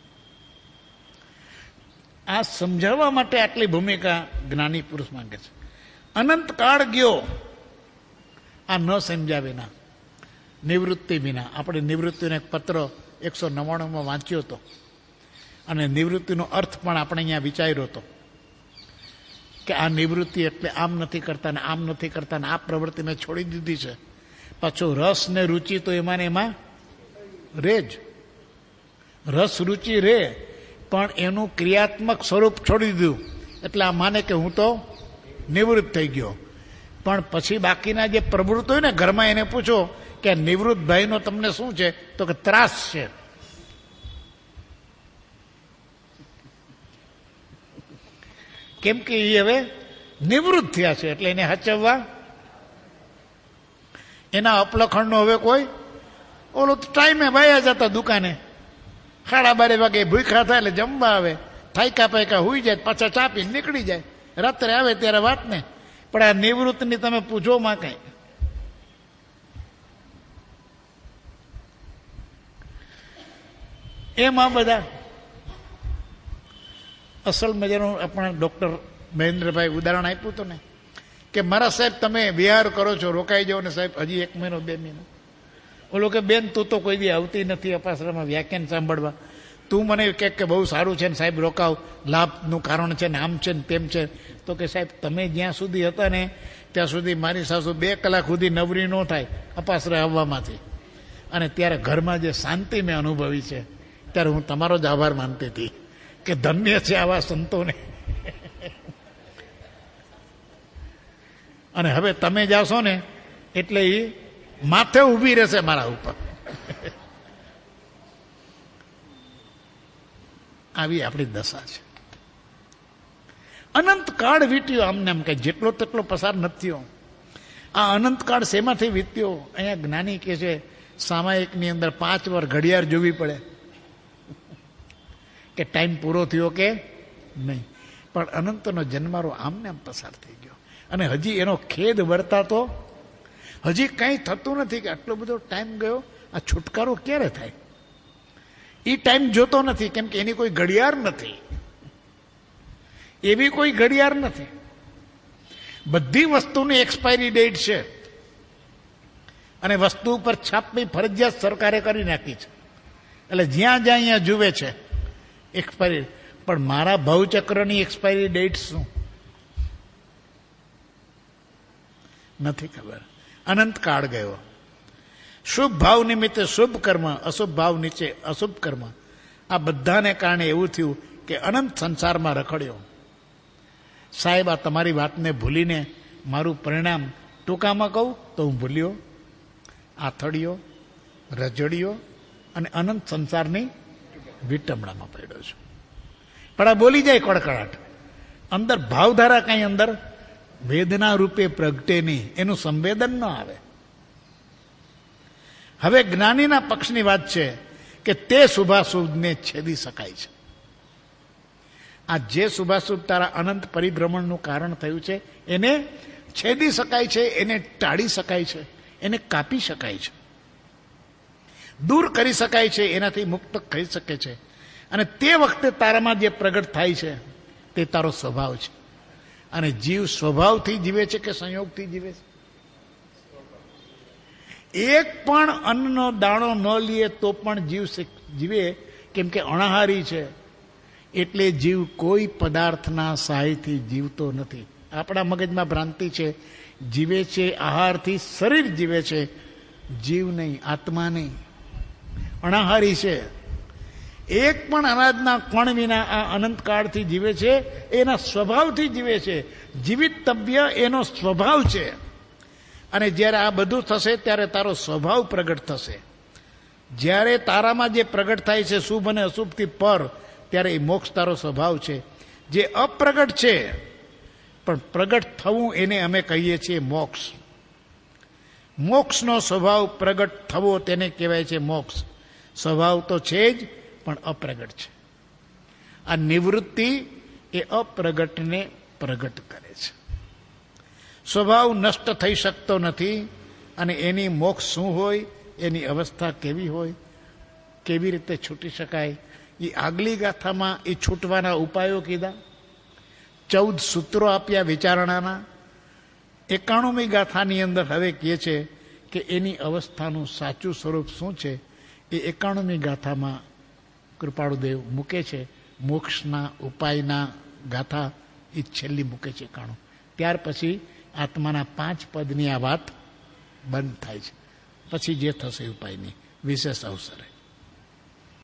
આ સમજાવવા માટે આટલી ભૂમિકા જ્ઞાની પુરુષ માંગે છે. અનંત કાળ ગયો આ ન સમજાવે ના. નિવૃત્તિ વિના. આપણે નિવૃત્તિનો એક પત્ર એકસો નવ્વાણુંમાં વાંચ્યો હતો અને નિવૃત્તિનો અર્થ પણ આપણે અહીંયા વિચાર્યો હતો કે આ નિવૃત્તિ એટલે આમ નથી કરતા ને આમ નથી કરતા ને આ પ્રવૃત્તિ મેં છોડી દીધી છે. પાછો રસ ને રુચિ તો એમાં ને એમાં રે જ. રસ રુચિ રે પણ એનું ક્રિયાત્મક સ્વરૂપ છોડી દીધું એટલે આ માને કે હું તો નિવૃત્ત થઈ ગયો. પણ પછી બાકીના જે પ્રવૃત્તિ હોય ને ઘરમાં એને પૂછો કે નિવૃત્ત ભાઈનો તમને શું છે તો કે ત્રાસ છે. કેમ કે એ હવે નિવૃત્ત થયા છે એટલે એને હચવવા એના અપલખણનો હવે કોઈ ઓલો ટાઈમે વાયા જતા દુકાને સાડા બારે વાગે ભૂખા થાય એટલે જમવા આવે, થાયકા પાયકા હુઈ જાય, પાછા ચાપીને નીકળી જાય. રાત્રે આવે ત્યારે વાત ને. પણ આ નિવૃત્તની તમે પૂછો માં કઈ. એમાં બધા અસલ મજાનું આપણે ડોક્ટર મહેન્દ્રભાઈ ઉદાહરણ આપ્યું હતું ને કે મારા સાહેબ તમે વિહાર કરો છો, રોકાઈ જાઓ ને સાહેબ હજી એક મહિનો બે મહિનો. ઓલો કે બેન તું તો કોઈ દી આવતી નથી અપાસરામાં વ્યાખ્યાન સાંભળવા, તું મને કહે કે બહુ સારું છે ને સાહેબ રોકાવ, લાભનું કારણ છે ને આમ છે ને તેમ છે. તો કે સાહેબ તમે જ્યાં સુધી હતા ને ત્યાં સુધી મારી સાસુ બે કલાક સુધી નવરી ન થાય અપાસરે આવવામાંથી, અને ત્યારે ઘરમાં જે શાંતિ મેં અનુભવી છે ત્યારે હું તમારો જ આભાર માનતી હતી કે ધન્ય છે આવા સંતોને. અને હવે તમે જાશો ને એટલે એ માથે ઊભી રહેશે મારા ઉપર. આવી આપણી દશા છે. અનંતકાળ વીત્યો આમને આમ કઈ જેટલો તેટલો પસાર નથી થયો. આ અનંતકાળ શેમાંથી વીત્યો? અહીંયા જ્ઞાની કે છે સામાયિકની અંદર પાંચ વાર ઘડિયાળ જોવી પડે કે ટાઈમ પૂરો થયો કે નહીં. પણ અનંતનો જન્મારો આમને આમ પસાર થઈ ગયો અને હજી એનો ખેદ વર્તાતો હજી કંઈ થતું નથી કે આટલો બધો ટાઈમ ગયો, આ છુટકારો ક્યારે થાય? એ ટાઈમ જોતો નથી કેમ કે એની કોઈ ઘડિયાળ નથી, એવી કોઈ ઘડિયાળ નથી. બધી વસ્તુની એક્સપાયરી ડેટ છે અને વસ્તુ ઉપર છાપવી ફરજિયાત સરકારે કરી નાખી છે. એટલે જ્યાં જ્યાં અહીંયા જુએ છે એક્સપાયરી. પણ મારા ભવચક્રની એક્સપાયરી ડેટ શું નથી ખબર. અનંતકાળ ગયો. શુભ ભાવ નિમિત્તે શુભ કર્મ, અશુભ ભાવ નીચે અશુભ કર્મ. આ બધાને કારણે એવું થયું કે અનંત સંસારમાં રખડ્યો. સાહેબ આ તમારી વાતને ભૂલીને મારું પરિણામ ટૂંકામાં કહું તો હું ભૂલ્યો, આથડિયો, રજડિયો અને અનંત સંસારની વિટમણામાં પડ્યો છું. પણ આ બોલી જાય કડકડાટ, અંદર ભાવધારા કઈ અંદર વેદના રૂપે પ્રગટે નહીં, એનું સંવેદન ન આવે. હવે જ્ઞાનીના પક્ષની વાત છે કે તે શુભાશુભને છેદી શકાય છે. આ જે શુભાશુભ તારા અનંત પરિભ્રમણનું કારણ થયું છે એને છેદી શકાય છે, એને ટાળી શકાય છે, એને કાપી શકાય છે, દૂર કરી શકાય છે, એનાથી મુક્ત થઈ શકે છે. અને તે વખતે તારામાં જે પ્રગટ થાય છે તે તારો સ્વભાવ છે. અને જીવ સ્વભાવથી જીવે છે કે સંયોગથી જીવે છે? એક પણ અન્નનો દાણો ન લીએ તો પણ જીવ જીવે, કેમ કે અણાહારી છે. એટલે જીવ કોઈ પદાર્થના સહાયથી જીવતો નથી. આપણા મગજમાં ભ્રાંતિ છે, જીવે છે આહારથી, શરીર જીવે છે, જીવ નહીં, આત્મા નહીં. અણાહારી છે. એક પણ અનાજના કણ વિના આ અનંતકાળથી જીવે છે, એના સ્વભાવથી જીવે છે. જીવિતવ્ય એનો સ્વભાવ છે. અને જ્યારે આ બધું થશે ત્યારે તારો સ્વભાવ પ્રગટ થશે. જ્યારે તારામાં જે પ્રગટ થાય છે શુભ અને અશુભથી પર, ત્યારે એ મોક્ષ તારો સ્વભાવ છે. જે અપ્રગટ છે પણ પ્રગટ થવું એને અમે કહીએ છીએ મોક્ષ. મોક્ષનો સ્વભાવ પ્રગટ થવો તેને કહેવાય છે મોક્ષ. સ્વભાવ તો છે જ પણ અપ્રગટ છે. આ નિવૃત્તિ એ અપ્રગટને પ્રગટ કરે છે. સ્વભાવ નષ્ટ થઈ શકતો નથી. અને એની મોક્ષ શું હોય, એની અવસ્થા કેવી હોય, કેવી રીતે છૂટી શકાય, એ આગલી ગાથામાં એ છૂટવાના ઉપાયો કીધા. ચૌદ સૂત્રો આપ્યા વિચારણાના. એકાણુંમી ગાથાની અંદર હવે કહે છે કે એની અવસ્થાનું સાચું સ્વરૂપ શું છે એ એકાણુમી ગાથામાં કૃપાળુદેવ મૂકે છે. મોક્ષના ઉપાયના ગાથા એ છેલ્લી મૂકે છે એકાણું. ત્યાર પછી આત્માના પાંચ પદની આ વાત બંધ થાય છે. પછી જે થશે ઉપાયની વિશેષ અવસરે.